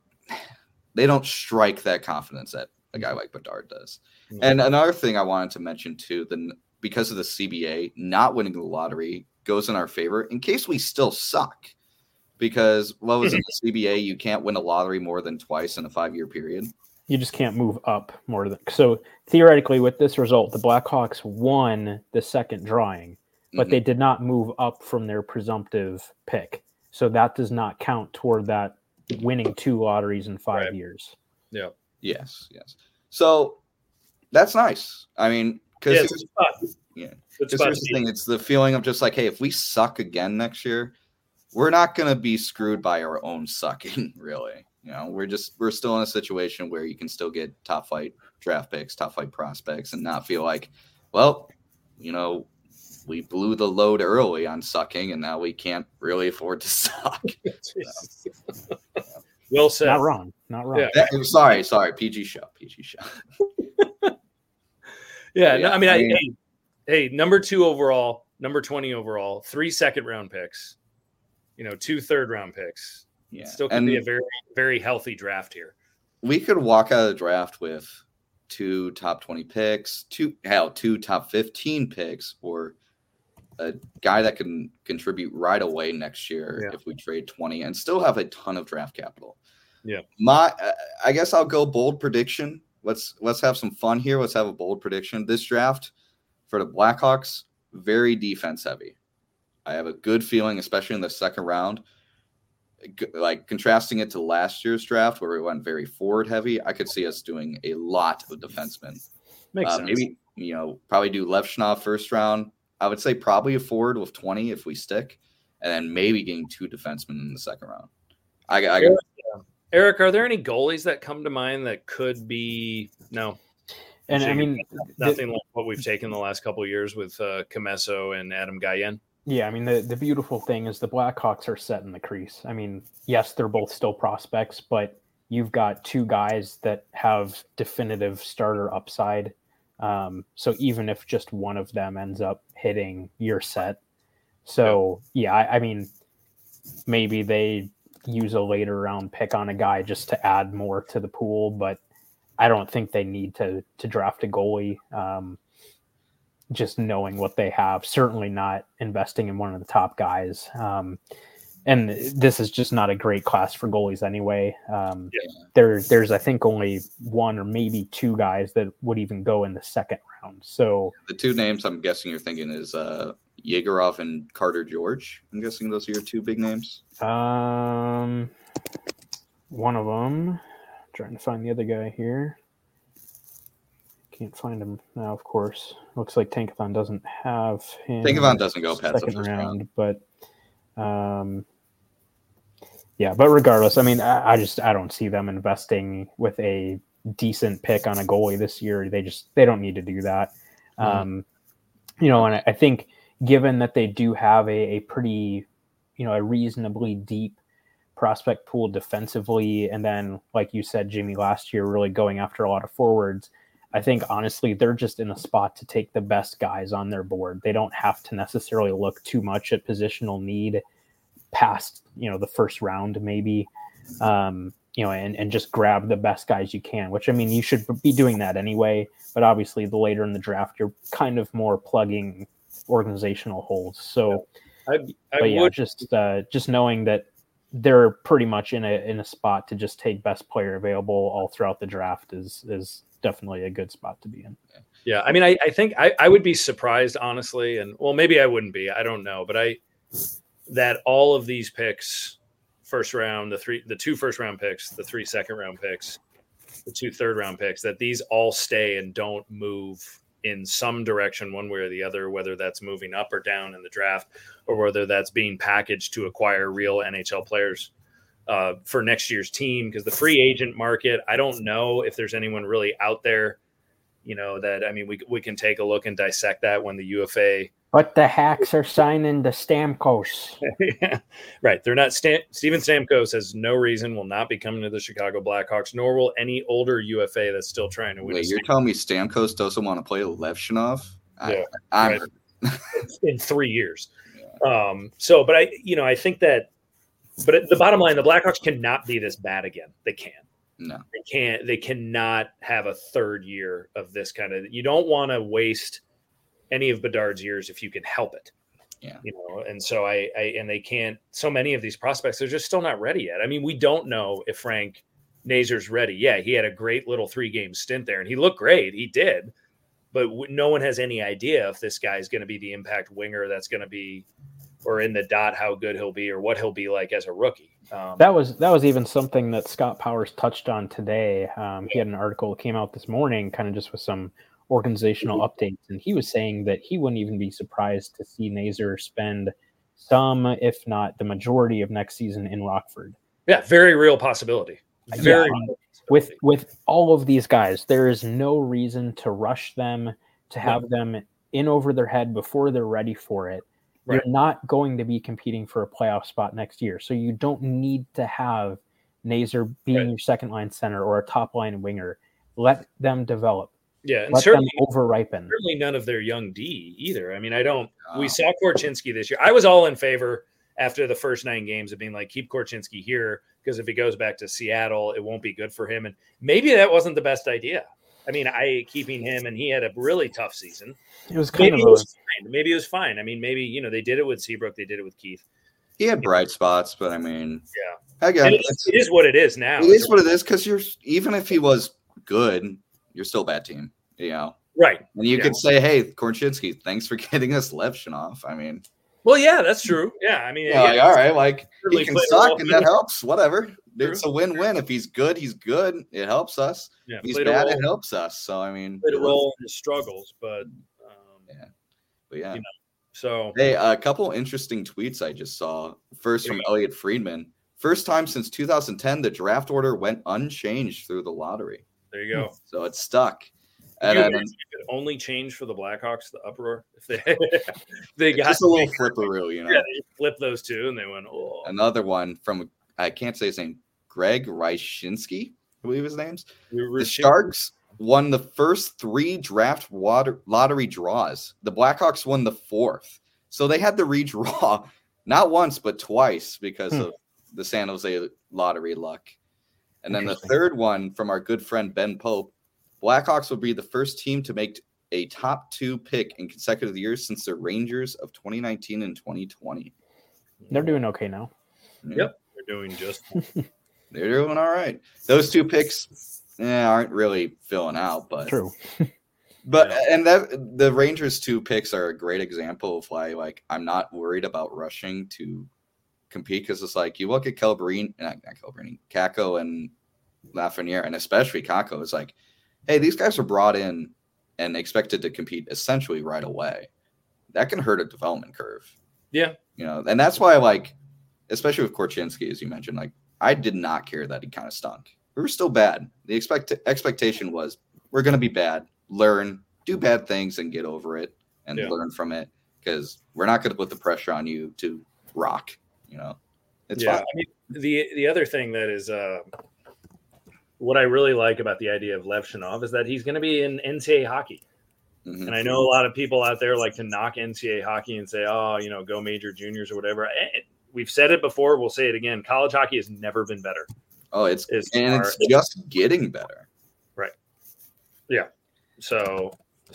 strike that confidence that a guy like Bedard does. Mm-hmm. And another thing I wanted to mention too, because of the CBA not winning the lottery goes in our favor in case we still suck. Because what was in the CBA, you can't win a lottery more than twice in a 5-year period. You just can't move up more than so. Theoretically, with this result, the Blackhawks won the second drawing, but they did not move up from their presumptive pick. So that does not count toward that winning 2 lotteries in 5 years. Yeah. Yes. So that's nice. I mean, because here's the thing: it's the feeling of just like, hey, if we suck again next year, we're not going to be screwed by our own sucking, really. We're still in a situation where you can still get top flight draft picks, top flight prospects, and not feel like, well, we blew the load early on sucking, and now we can't really afford to suck. Well said. Not wrong. Yeah. Sorry. PG show. Yeah. No, I mean, hey, number 2 overall, number 20 overall, 3 second-round picks. 2 third-round picks. Yeah, still could be a very, very healthy draft here. We could walk out of the draft with 2 top 20 picks, 2 top 15 picks, or a guy that can contribute right away next year if we trade 20 and still have a ton of draft capital. Yeah, I guess I'll go bold prediction. Let's have some fun here. Let's have a bold prediction. This draft for the Blackhawks, very defense heavy. I have a good feeling, especially in the second round, like contrasting it to last year's draft where we went very forward heavy. I could see us doing a lot of defensemen. Makes sense. Maybe, probably do Levshunov first round. I would say probably a forward with 20 if we stick, and then maybe getting 2 defensemen in the second round. Eric, are there any goalies that come to mind that could be no? And I mean, nothing like what we've taken the last couple of years with Comesso and Adam Gayen. Yeah, I mean, the beautiful thing is the Blackhawks are set in the crease. I mean, yes, they're both still prospects, but you've got 2 guys that have definitive starter upside. So even if just one of them ends up hitting, you're set. So, I mean, maybe they use a later round pick on a guy just to add more to the pool, but I don't think they need to draft a goalie. Just knowing what they have, certainly not investing in one of the top guys. And this is just not a great class for goalies anyway. There's I think only 1 or maybe 2 guys that would even go in the second round. So the 2 names I'm guessing you're thinking is Yegorov and Carter George. I'm guessing those are your 2 big names. One of them, trying to find the other guy here. Can't find him now, of course. Looks like Tankathon doesn't have him. Tankathon doesn't go past the second round, but but regardless, I mean, I don't see them investing with a decent pick on a goalie this year. They don't need to do that. And I think given that they do have a pretty, a reasonably deep prospect pool defensively, and then like you said, Jimmy, last year really going after a lot of forwards. I think honestly they're just in a spot to take the best guys on their board. They don't have to necessarily look too much at positional need past, the first round maybe, and just grab the best guys you can, which I mean, you should be doing that anyway. But obviously the later in the draft, you're kind of more plugging organizational holes. So, just knowing that they're pretty much in a spot to just take best player available all throughout the draft is definitely a good spot to be in. Yeah. I mean, I think I would be surprised, honestly. And well, maybe I wouldn't be, I don't know, but that all of these picks, first round, the 2 first round picks, the 3 second round picks, the 2 third round picks, that these all stay and don't move in some direction one way or the other, whether that's moving up or down in the draft or whether that's being packaged to acquire real NHL players for next year's team. Because the free agent market, I don't know if there's anyone really out there, that, I mean, we can take a look and dissect that when the UFA. But the Hacks are signing the Stamkos. Yeah, right. They're not. Steven Stamkos has no reason, will not be coming to the Chicago Blackhawks, nor will any older UFA that's still trying to win. Wait, you're telling me Stamkos doesn't want to play Levshunov? Yeah, I'm in 3 years. Yeah. But I think that, but at the bottom line, the Blackhawks cannot be this bad again. They can't. No, they can't. They cannot have a third year of this kind of. You don't want to waste any of Bedard's years if you can help it. Yeah. And so and they can't, so many of these prospects, they're just still not ready yet. I mean, we don't know if Frank Nazar's ready. Yeah. He had a great little 3-game stint there and he looked great. He did, but no one has any idea if this guy is going to be the impact winger that's going to be, or in the dot, how good he'll be or what he'll be like as a rookie. That was even something that Scott Powers touched on today. He had an article that came out this morning, kind of just with some organizational updates, and he was saying that he wouldn't even be surprised to see Nazar spend some, if not the majority of next season in Rockford. Yeah, very real possibility. Very real possibility. With all of these guys, there is no reason to rush them, to have them in over their head before they're ready for it. Right. You're not going to be competing for a playoff spot next year, so you don't need to have Nazar being your second line center or a top line winger. Let them develop. Yeah, and let certainly them over-ripen. Certainly none of their young D either. I mean, we saw Korchinski this year. I was all in favor after the first 9 games of being like, keep Korchinski here, because if he goes back to Seattle, it won't be good for him. And maybe that wasn't the best idea. I mean, keeping him, and he had a really tough season. It was maybe it was fine. I mean, maybe, they did it with Seabrook. They did it with Keith. He had bright spots, but I mean, yeah. Again, it is what it is now. It is what it is, because even if he was good, you're still a bad team, Right. And you could say, hey, Korchinski, thanks for getting us Levshunov. I mean, well, yeah, that's true. Yeah. I mean, all right, he can suck and that helps. Whatever. True. It's a win-win. If he's good, he's good. It helps us. Yeah, if he's bad, it helps us. So, I mean, played a role in his struggles, but yeah. So, hey, a couple interesting tweets I just saw. First from Elliot Friedman. First time since 2010, the draft order went unchanged through the lottery. There you go. So it's stuck. And then it could only change for the Blackhawks, the uproar, if they got just a little flipperoo, Yeah, they flipped those 2 and they went, oh. Another one from, I can't say his name, Greg Ryshinsky, I believe his name's. The Sharks won the first 3 draft lottery draws. The Blackhawks won the 4th. So they had to redraw not once, but twice because of the San Jose lottery luck. And then the third one from our good friend Ben Pope, Blackhawks will be the first team to make a top 2 pick in consecutive years since the Rangers of 2019 and 2020. They're doing okay now. Yep. They're doing just They're doing all right. Those 2 picks aren't really filling out, but true. But and that the Rangers 2 picks are a great example of why I'm not worried about rushing to compete, because it's like you look at Kakko and Lafreniere, and especially Kakko, is like, hey, these guys are brought in and expected to compete essentially right away. That can hurt a development curve. Yeah. And that's why especially with Korchinski, as you mentioned, I did not care that he kind of stunk. We were still bad. The expectation was we're going to be bad, learn, do bad things and get over it and learn from it, because we're not going to put the pressure on you to rock, It's fine. I mean, the other thing that is what I really like about the idea of Lev Shinov is that he's going to be in NCAA hockey. Mhm. And I know a lot of people out there like to knock NCAA hockey and say, oh, go major juniors or whatever. We've said it before. We'll say it again. College hockey has never been better. Oh, it's just getting better. Right. Yeah. So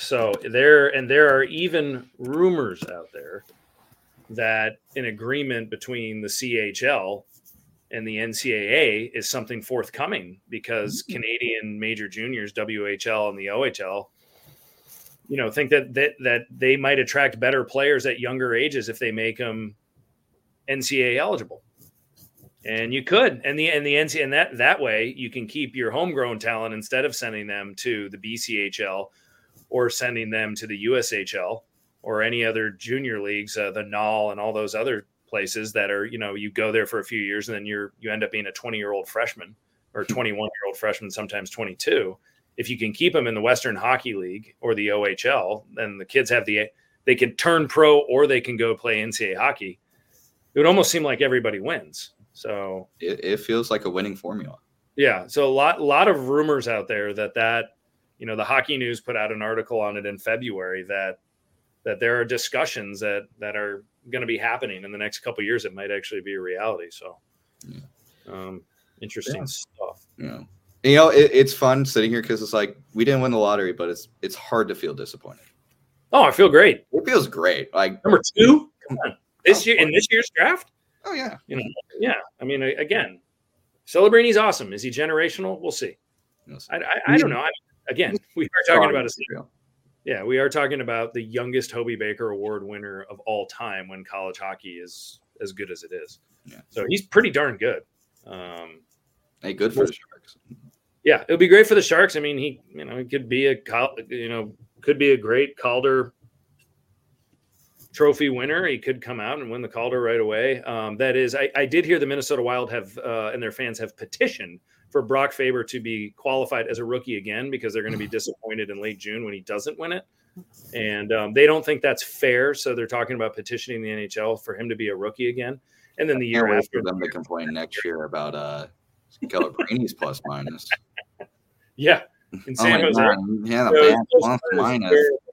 there are even rumors out there that an agreement between the CHL and the NCAA is something forthcoming because Canadian major juniors, WHL and the OHL, think that they might attract better players at younger ages if they make them NCAA eligible. And you could, and the NCAA, and that way you can keep your homegrown talent instead of sending them to the BCHL or sending them to the USHL or any other junior leagues, the NAL and all those other places that are, you go there for a few years and then you end up being a 20-year-old freshman or 21-year-old freshman, sometimes 22. If you can keep them in the Western Hockey League or the OHL, then the kids they can turn pro or they can go play NCAA hockey. It would almost seem like everybody wins. So it feels like a winning formula. Yeah. So a lot of rumors out there that the Hockey News put out an article on it in February that there are discussions that are going to be happening in the next couple of years. It might actually be a reality. So interesting stuff. It's fun sitting here because it's like we didn't win the lottery, but it's hard to feel disappointed. Oh, I feel great. It feels great. Like number 2 this year in this year's draft. Oh yeah. Yeah. I mean, again, Celebrini's awesome. Is he generational? We'll see. I don't know. We are talking about we are talking about the youngest Hobey Baker Award winner of all time when college hockey is as good as it is. Yeah. So he's pretty darn good. Hey, good for the Sharks. Yeah, it would be great for the Sharks. I mean, he could be a great Calder Trophy winner. He could come out and win the Calder right away. That is, I did hear the Minnesota Wild have and their fans have petitioned for Brock Faber to be qualified as a rookie again because they're going to be disappointed in late June when he doesn't win it. And they don't think that's fair. So they're talking about petitioning the NHL for him to be a rookie again. And then the year after, them to complain next year about Calabrini's plus minus. Yeah. In San Jose. Yeah, the plus minus.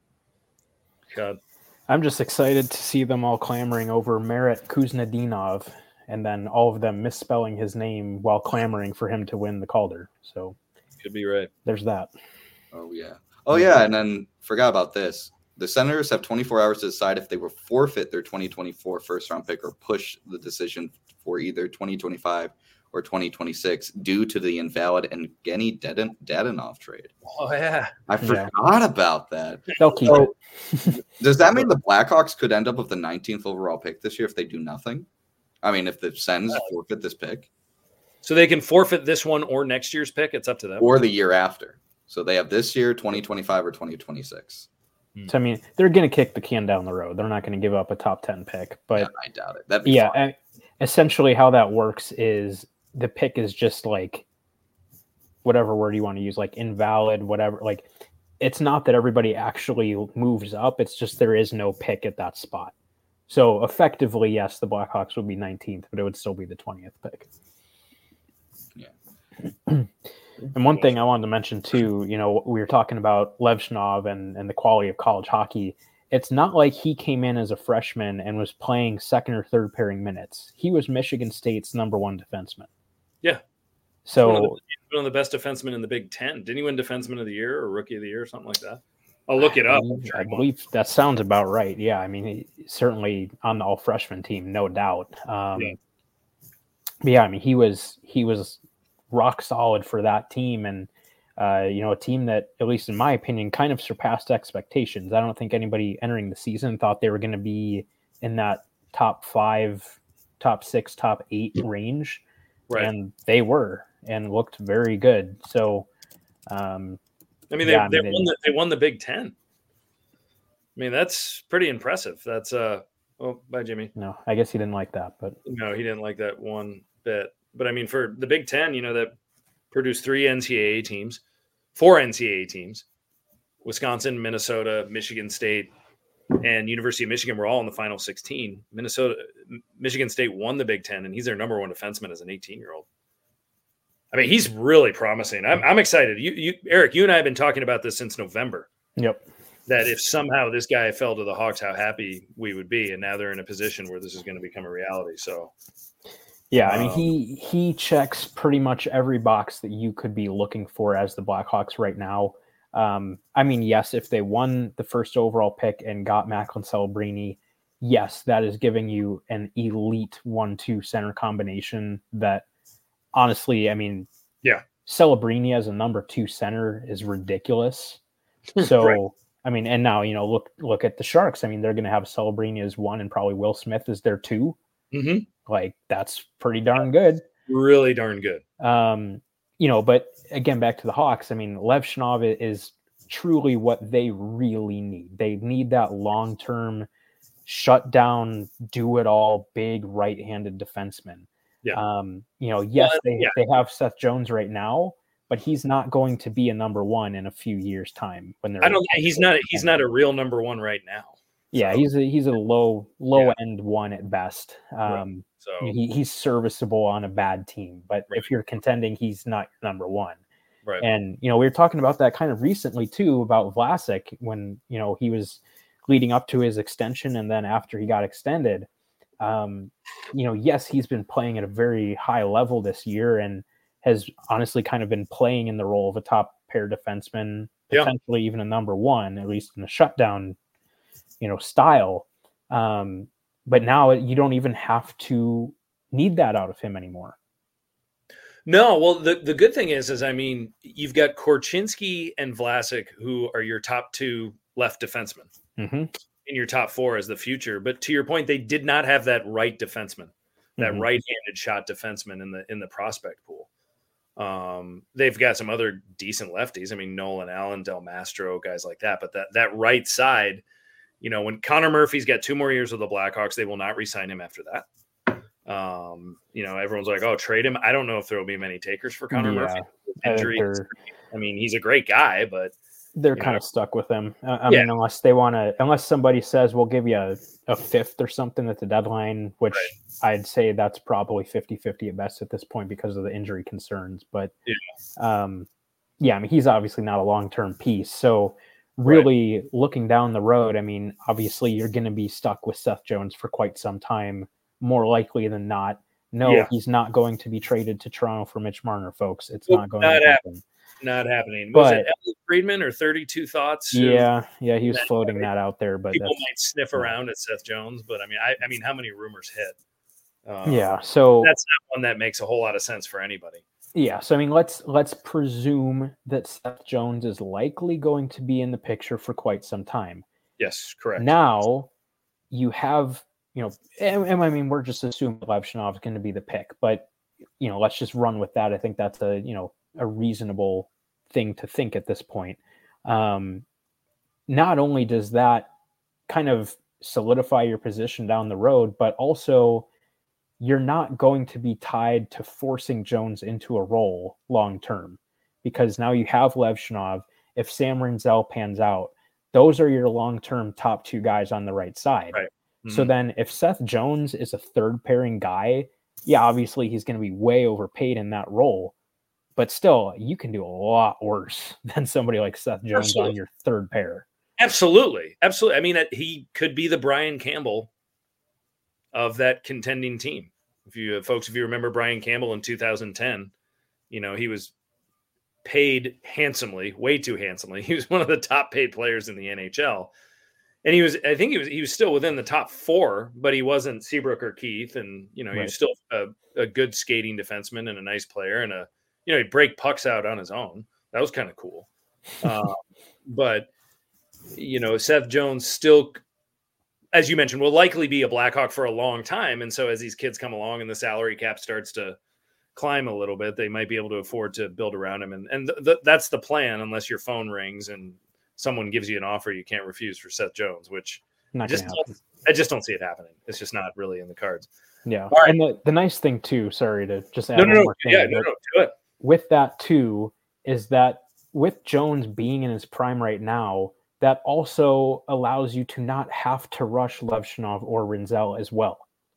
God. I'm just excited to see them all clamoring over Merit Kuznetsov and then all of them misspelling his name while clamoring for him to win the Calder. So could be right. There's that. Oh, yeah. And then forgot about this. The Senators have 24 hours to decide if they will forfeit their 2024 first-round pick or push the decision for either 2025 or 2026 due to the invalid Evgeny Dadonov trade. Oh, yeah. I forgot about that. They'll keep it. Does that mean the Blackhawks could end up with the 19th overall pick this year if they do nothing? I mean, if the Sens forfeit this pick. So they can forfeit this one or next year's pick? It's up to them. Or the year after. So they have this year, 2025 or 2026. So, I mean, they're going to kick the can down the road. They're not going to give up a top 10 pick. But yeah, I doubt it. That'd be fun. Essentially how that works is the pick is just like whatever word you want to use, like invalid, whatever. Like it's not that everybody actually moves up. It's just there is no pick at that spot. So effectively, yes, the Blackhawks would be 19th, but it would still be the 20th pick. Yeah. And one thing I wanted to mention too, we were talking about Lev Shinov and the quality of college hockey. It's not like he came in as a freshman and was playing second or third pairing minutes. He was Michigan State's number 1 defenseman. Yeah. So one of the best defensemen in the Big Ten. Didn't he win Defenseman of the Year or Rookie of the Year or something like that? I'll look it up. I believe that sounds about right. Yeah, I mean, certainly on the all-freshman team, no doubt. But yeah, I mean, he was rock solid for that team, and a team that, at least in my opinion, kind of surpassed expectations. I don't think anybody entering the season thought they were going to be in that top 5, top 6, top 8 range, right. And they were and looked very good. So. They won the Big Ten. I mean, that's pretty impressive. That's bye, Jimmy. No, I guess he didn't like that, but no, he didn't like that one bit. But I mean, for the Big Ten, that produced 4 NCAA teams, Wisconsin, Minnesota, Michigan State, and University of Michigan were all in the final 16. Michigan State won the Big Ten, and he's their number 1 defenseman as an 18-year-old. I mean, he's really promising. I'm excited. Eric, you and I have been talking about this since November. Yep. That if somehow this guy fell to the Hawks, how happy we would be. And now they're in a position where this is going to become a reality. So, yeah, I mean, he checks pretty much every box that you could be looking for as the Blackhawks right now. I mean, yes, if they won the first overall pick and got Macklin Celebrini, yes, that is giving you an elite 1-2 center combination that honestly, I mean, yeah, Celebrini as a number 2 center is ridiculous. So, right. I mean, and now, you know, look at the Sharks. I mean, they're going to have Celebrini as 1 and probably Will Smith as their 2. Mm-hmm. Like, that's pretty darn good. Really darn good. You know, but again, back to the Hawks. I mean, Lev Shinov is truly what they really need. They need that long-term shut down, do it all, big right-handed defenseman. Yeah. You know, yes, they have Seth Jones right now, but he's not going to be a number 1 in a few years' time when they're. He's not a real number 1 right now. Yeah, so. he's a low end 1 at best. Right. So he's serviceable on a bad team, but if you're contending, he's not your number 1. Right. And you know, we were talking about that kind of recently too about Vlasic when you know he was leading up to his extension and then after he got extended. You know, yes, he's been playing at a very high level this year and has honestly kind of been playing in the role of a top pair defenseman, potentially even a number 1, at least in the shutdown, you know, style. But now you don't even have to need that out of him anymore. No, well, the good thing is I mean, you've got Korchinski and Vlasic, who are your top 2 left defensemen. Mm-hmm. In your top 4 as the future. But to your point, they did not have that right defenseman, that right-handed shot defenseman in the prospect pool. They've got some other decent lefties. I mean, Nolan Allen, Del Mastro, guys like that. But that right side, you know, when Connor Murphy's got 2 more years with the Blackhawks, they will not re-sign him after that. You know, everyone's like, oh, trade him. I don't know if there will be many takers for Connor Murphy. Injuries. I mean, he's a great guy, but they're kind of stuck with him. I mean, unless somebody says we'll give you a 5th or something at the deadline, which I'd say that's probably 50-50 at best at this point because of the injury concerns. But I mean, he's obviously not a long-term piece. So really looking down the road, I mean, obviously you're going to be stuck with Seth Jones for quite some time, more likely than not. No, he's not going to be traded to Toronto for Mitch Marner, folks. It's not going to happen. Not happening. Was it Elliot Friedman or 32 Thoughts? Yeah, he was floating that out there, but people might sniff around at Seth Jones. But I mean, how many rumors hit? So that's not one that makes a whole lot of sense for anybody. Yeah, so I mean, let's presume that Seth Jones is likely going to be in the picture for quite some time. Yes, correct. Now you have, you know, and I mean, we're just assuming Lev Shinov is going to be the pick, but you know, let's just run with that. I think that's a reasonable thing to think at this point. Not only does that kind of solidify your position down the road, but also you're not going to be tied to forcing Jones into a role long term, because now you have Lev Shinov. If Sam Rinzel pans out, those are your long term top 2 guys on the right side. Right. Mm-hmm. So then if Seth Jones is a third pairing guy, yeah, obviously he's going to be way overpaid in that role. But still, you can do a lot worse than somebody like Seth Jones on your third pair. Absolutely. I mean, he could be the Brian Campbell of that contending team. If you remember Brian Campbell in 2010, you know, he was paid handsomely, way too handsomely. He was one of the top paid players in the NHL. And he was still within the top 4, but he wasn't Seabrook or Keith. And, you know, he was still a good skating defenseman and a nice player and he'd break pucks out on his own. That was kind of cool. But, you know, Seth Jones still, as you mentioned, will likely be a Blackhawk for a long time. And so as these kids come along and the salary cap starts to climb a little bit, they might be able to afford to build around him. And that's the plan, unless your phone rings and someone gives you an offer you can't refuse for Seth Jones, which I just don't see it happening. It's just not really in the cards. Yeah. Right. And the nice thing too, sorry to just add no, more thing, do it. With that too, is that with Jones being in his prime right now, that also allows you to not have to rush Lev Shinov or Rinzel as well.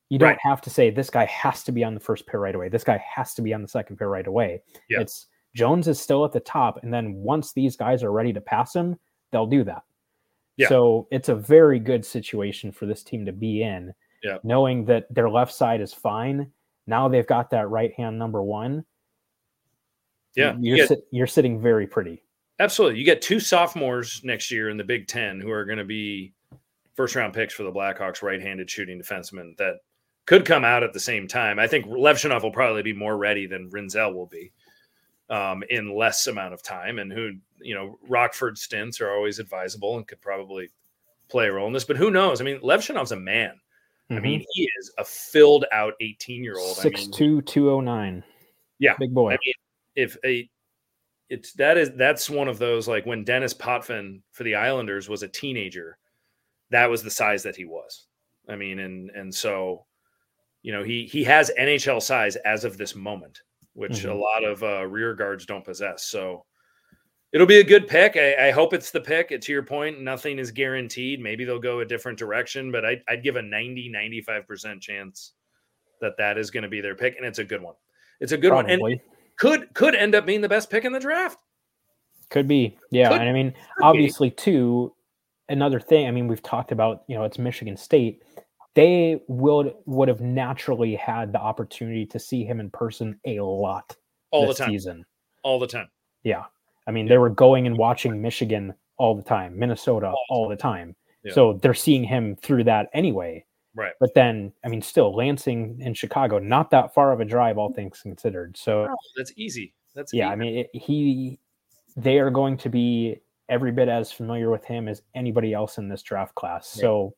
You don't Right. have to say this guy has to be on the first pair right away. This guy has to be on the second pair right away. Yeah. It's Jones is still at the top, and then once these guys are ready to pass him, they'll do that. Yeah. So it's a very good situation for this team to be in, Yeah. knowing that their left side is fine. Now they've got that right hand number one. Yeah. You're sitting very pretty. Absolutely. You get 2 sophomores next year in the Big Ten who are going to be first-round picks for the Blackhawks, right-handed shooting defensemen that could come out at the same time. I think Levshunov will probably be more ready than Rinzel will be in less amount of time. And Rockford stints are always advisable and could probably play a role in this. But who knows? I mean, Levshunov's a man. I mean, he is a filled-out 18-year-old. 6'2", 209. Yeah. Big boy. I mean, that's one of those, like when Dennis Potvin for the Islanders was a teenager, that was the size that he was. I mean, and so, he has NHL size as of this moment, which a lot of rear guards don't possess. So it'll be a good pick. I hope it's the pick. To your point, nothing is guaranteed. Maybe they'll go a different direction, but I'd give a 95% chance that is going to be their pick. And it's a good one. It's a good one. And could end up being the best pick in the draft. Could be. Yeah. And I mean, obviously too, another thing, I mean, we've talked about, it's Michigan State. They would have naturally had the opportunity to see him in person a lot this season. All the time. Yeah. I mean, they were going and watching Michigan all the time, Minnesota all the time. Yeah. So they're seeing him through that anyway. Right. But then, I mean, still Lansing and Chicago, not that far of a drive, all things considered. So that's easy. I mean, they are going to be every bit as familiar with him as anybody else in this draft class. Right. So,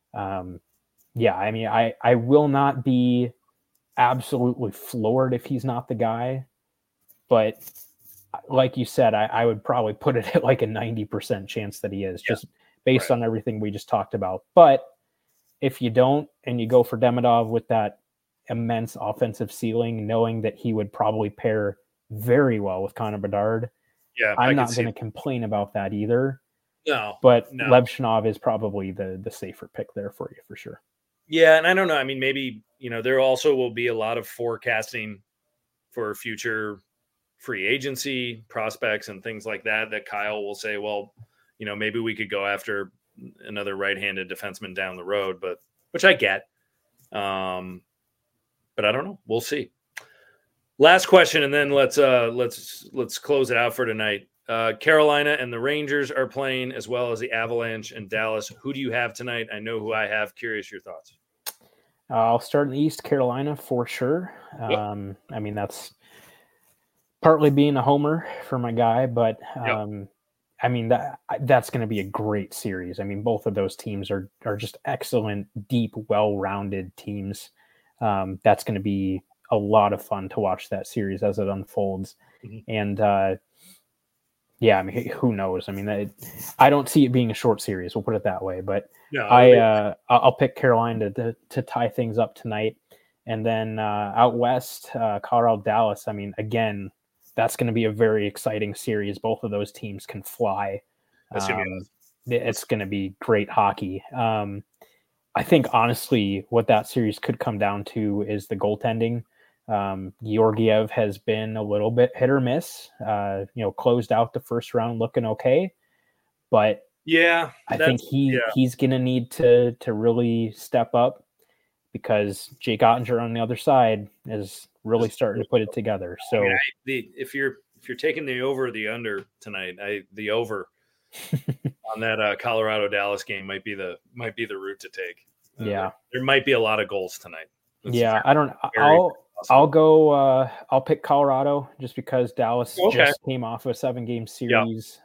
I mean, I will not be absolutely floored if he's not the guy, but like you said, I would probably put it at like a 90% chance that he is, just based on everything we just talked about. But if you don't, and you go for Demidov with that immense offensive ceiling, knowing that he would probably pair very well with Connor Bedard, I'm not going to complain about that either. But Levshunov is probably the safer pick there for you, for sure. Yeah, and I don't know. I mean, maybe, there also will be a lot of forecasting for future free agency prospects and things like that Kyle will say, well, maybe we could go after another right-handed defenseman down the road, but which I get. But I don't know. We'll see. Last question, and then let's close it out for tonight. Carolina and the Rangers are playing, as well as the Avalanche and Dallas. Who do you have tonight? I know who I have. Curious your thoughts. I'll start in the East, Carolina for sure. Yep. I mean, that's partly being a homer for my guy, but I mean, that's going to be a great series. I mean, both of those teams are just excellent, deep, well-rounded teams. That's going to be a lot of fun to watch that series as it unfolds. Mm-hmm. And I mean, who knows? I mean, I don't see it being a short series. We'll put it that way. But I'll pick Carolina to tie things up tonight. And then out west, Colorado, Dallas. I mean, again, that's going to be a very exciting series. Both of those teams can fly. It's going to be great hockey. I think, honestly, what that series could come down to is the goaltending. Georgiev has been a little bit hit or miss, closed out the first round looking okay. But I think he's going to need to really step up, because Jake Ottinger on the other side is really starting to put it together. So if you're taking the over or the under tonight, the over on that Colorado Dallas game might be the route to take. There might be a lot of goals tonight. I'll go. I'll pick Colorado just because Dallas just came off a 7-game series.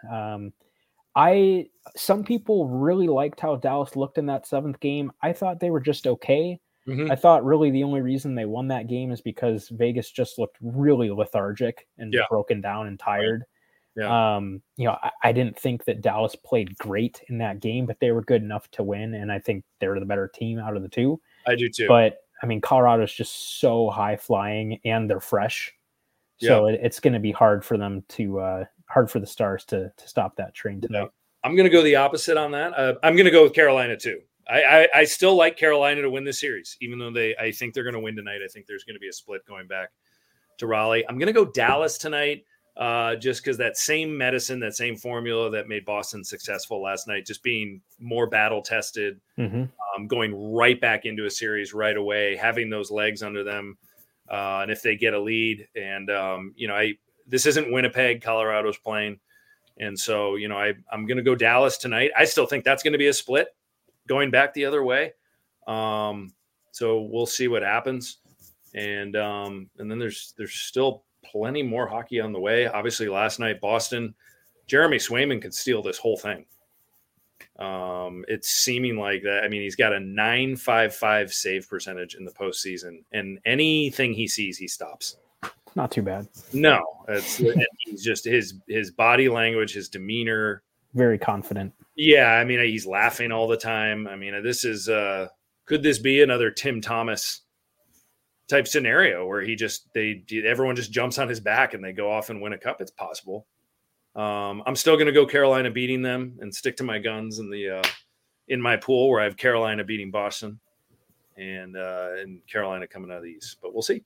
Some people really liked how Dallas looked in that 7th game. I thought they were just okay. Mm-hmm. I thought really the only reason they won that game is because Vegas just looked really lethargic and broken down and tired. I didn't think that Dallas played great in that game, but they were good enough to win, and I think they're the better team out of the two. I do too. But I mean, Colorado's just so high flying, and they're fresh, so it's going to be hard for them hard for the Stars to stop that train tonight. I'm going to go the opposite on that. I'm going to go with Carolina too. I still like Carolina to win this series, even though I think they're going to win tonight. I think there's going to be a split going back to Raleigh. I'm going to go Dallas tonight, just because that same medicine, that same formula that made Boston successful last night, just being more battle tested, going right back into a series right away, having those legs under them, and if they get a lead, and this isn't Winnipeg, Colorado's playing, and so I'm going to go Dallas tonight. I still think that's going to be a split going back the other way. So we'll see what happens. And then there's still plenty more hockey on the way. Obviously last night, Boston, Jeremy Swayman could steal this whole thing. It's seeming like that. I mean, he's got a .955 save percentage in the postseason, and anything he sees, he stops. Not too bad. No, he's just his body language, his demeanor. Very confident. Yeah, I mean, he's laughing all the time. I mean, this is could this be another Tim Thomas type scenario where everyone just jumps on his back and they go off and win a cup? It's possible. I'm still going to go Carolina beating them and stick to my guns in my pool where I have Carolina beating Boston and Carolina coming out of the East. But we'll see.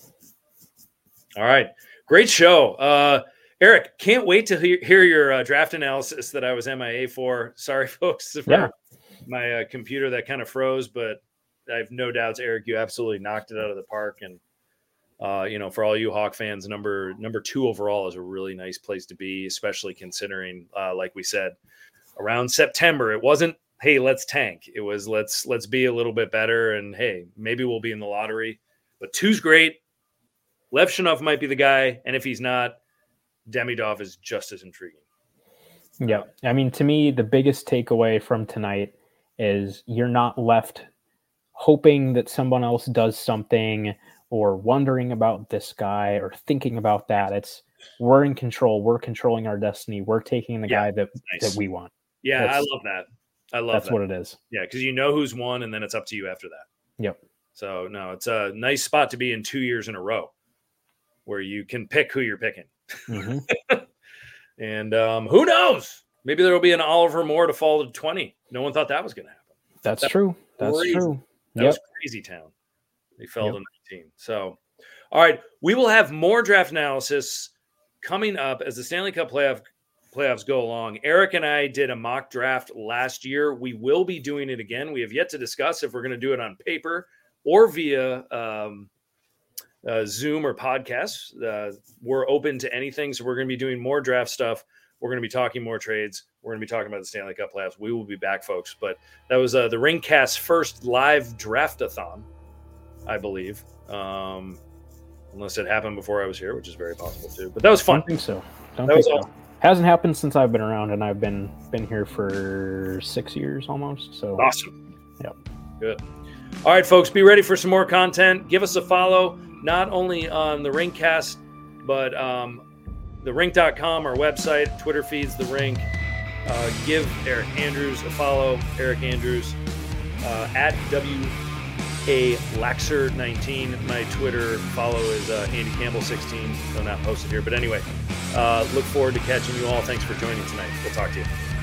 All right, great show. Eric, can't wait to hear your draft analysis that I was MIA for. Sorry, folks, for my computer that kind of froze, but I have no doubts, Eric, you absolutely knocked it out of the park. And, for all you Hawk fans, number 2 overall is a really nice place to be, especially considering, like we said, around September, it wasn't, hey, let's tank. It was let's be a little bit better. And, hey, maybe we'll be in the lottery. But 2's great. Lev Shinov might be the guy. And if he's not, Demidov is just as intriguing. Yeah. I mean, to me, the biggest takeaway from tonight is you're not left hoping that someone else does something or wondering about this guy or thinking about that. We're in control. We're controlling our destiny. We're taking the guy that we want. Yeah, I love that. That's what it is. Yeah, because you know who's won, and then it's up to you after that. Yep. So, no, it's a nice spot to be in 2 years in a row where you can pick who you're picking. Mm-hmm. And who knows? Maybe there will be an Oliver Moore to fall to 20. No one thought that was going to happen. That's true. That's true. That was crazy town. They fell to 19. So, all right. We will have more draft analysis coming up as the Stanley Cup playoffs go along. Eric and I did a mock draft last year. We will be doing it again. We have yet to discuss if we're going to do it on paper or via Zoom or podcasts. We're open to anything. So we're going to be doing more draft stuff. We're going to be talking more trades. We're going to be talking about the Stanley Cup playoffs. We will be back, folks. But that was the Ringcast's first live draft-a-thon, I believe. Unless it happened before I was here, which is very possible too. But that was fun. I don't think so. Awesome. Hasn't happened since I've been around, and I've been here for 6 years almost. So awesome. Yep. Good. All right, folks, be ready for some more content. Give us a follow, not only on the Ringcast, but therink.com, our website, Twitter feeds The Rink. Give Eric Andrews a follow. Eric Andrews at WALaxer19. My Twitter follow is Andy Campbell16. So not posted here, but anyway, look forward to catching you all. Thanks for joining tonight. We'll talk to you.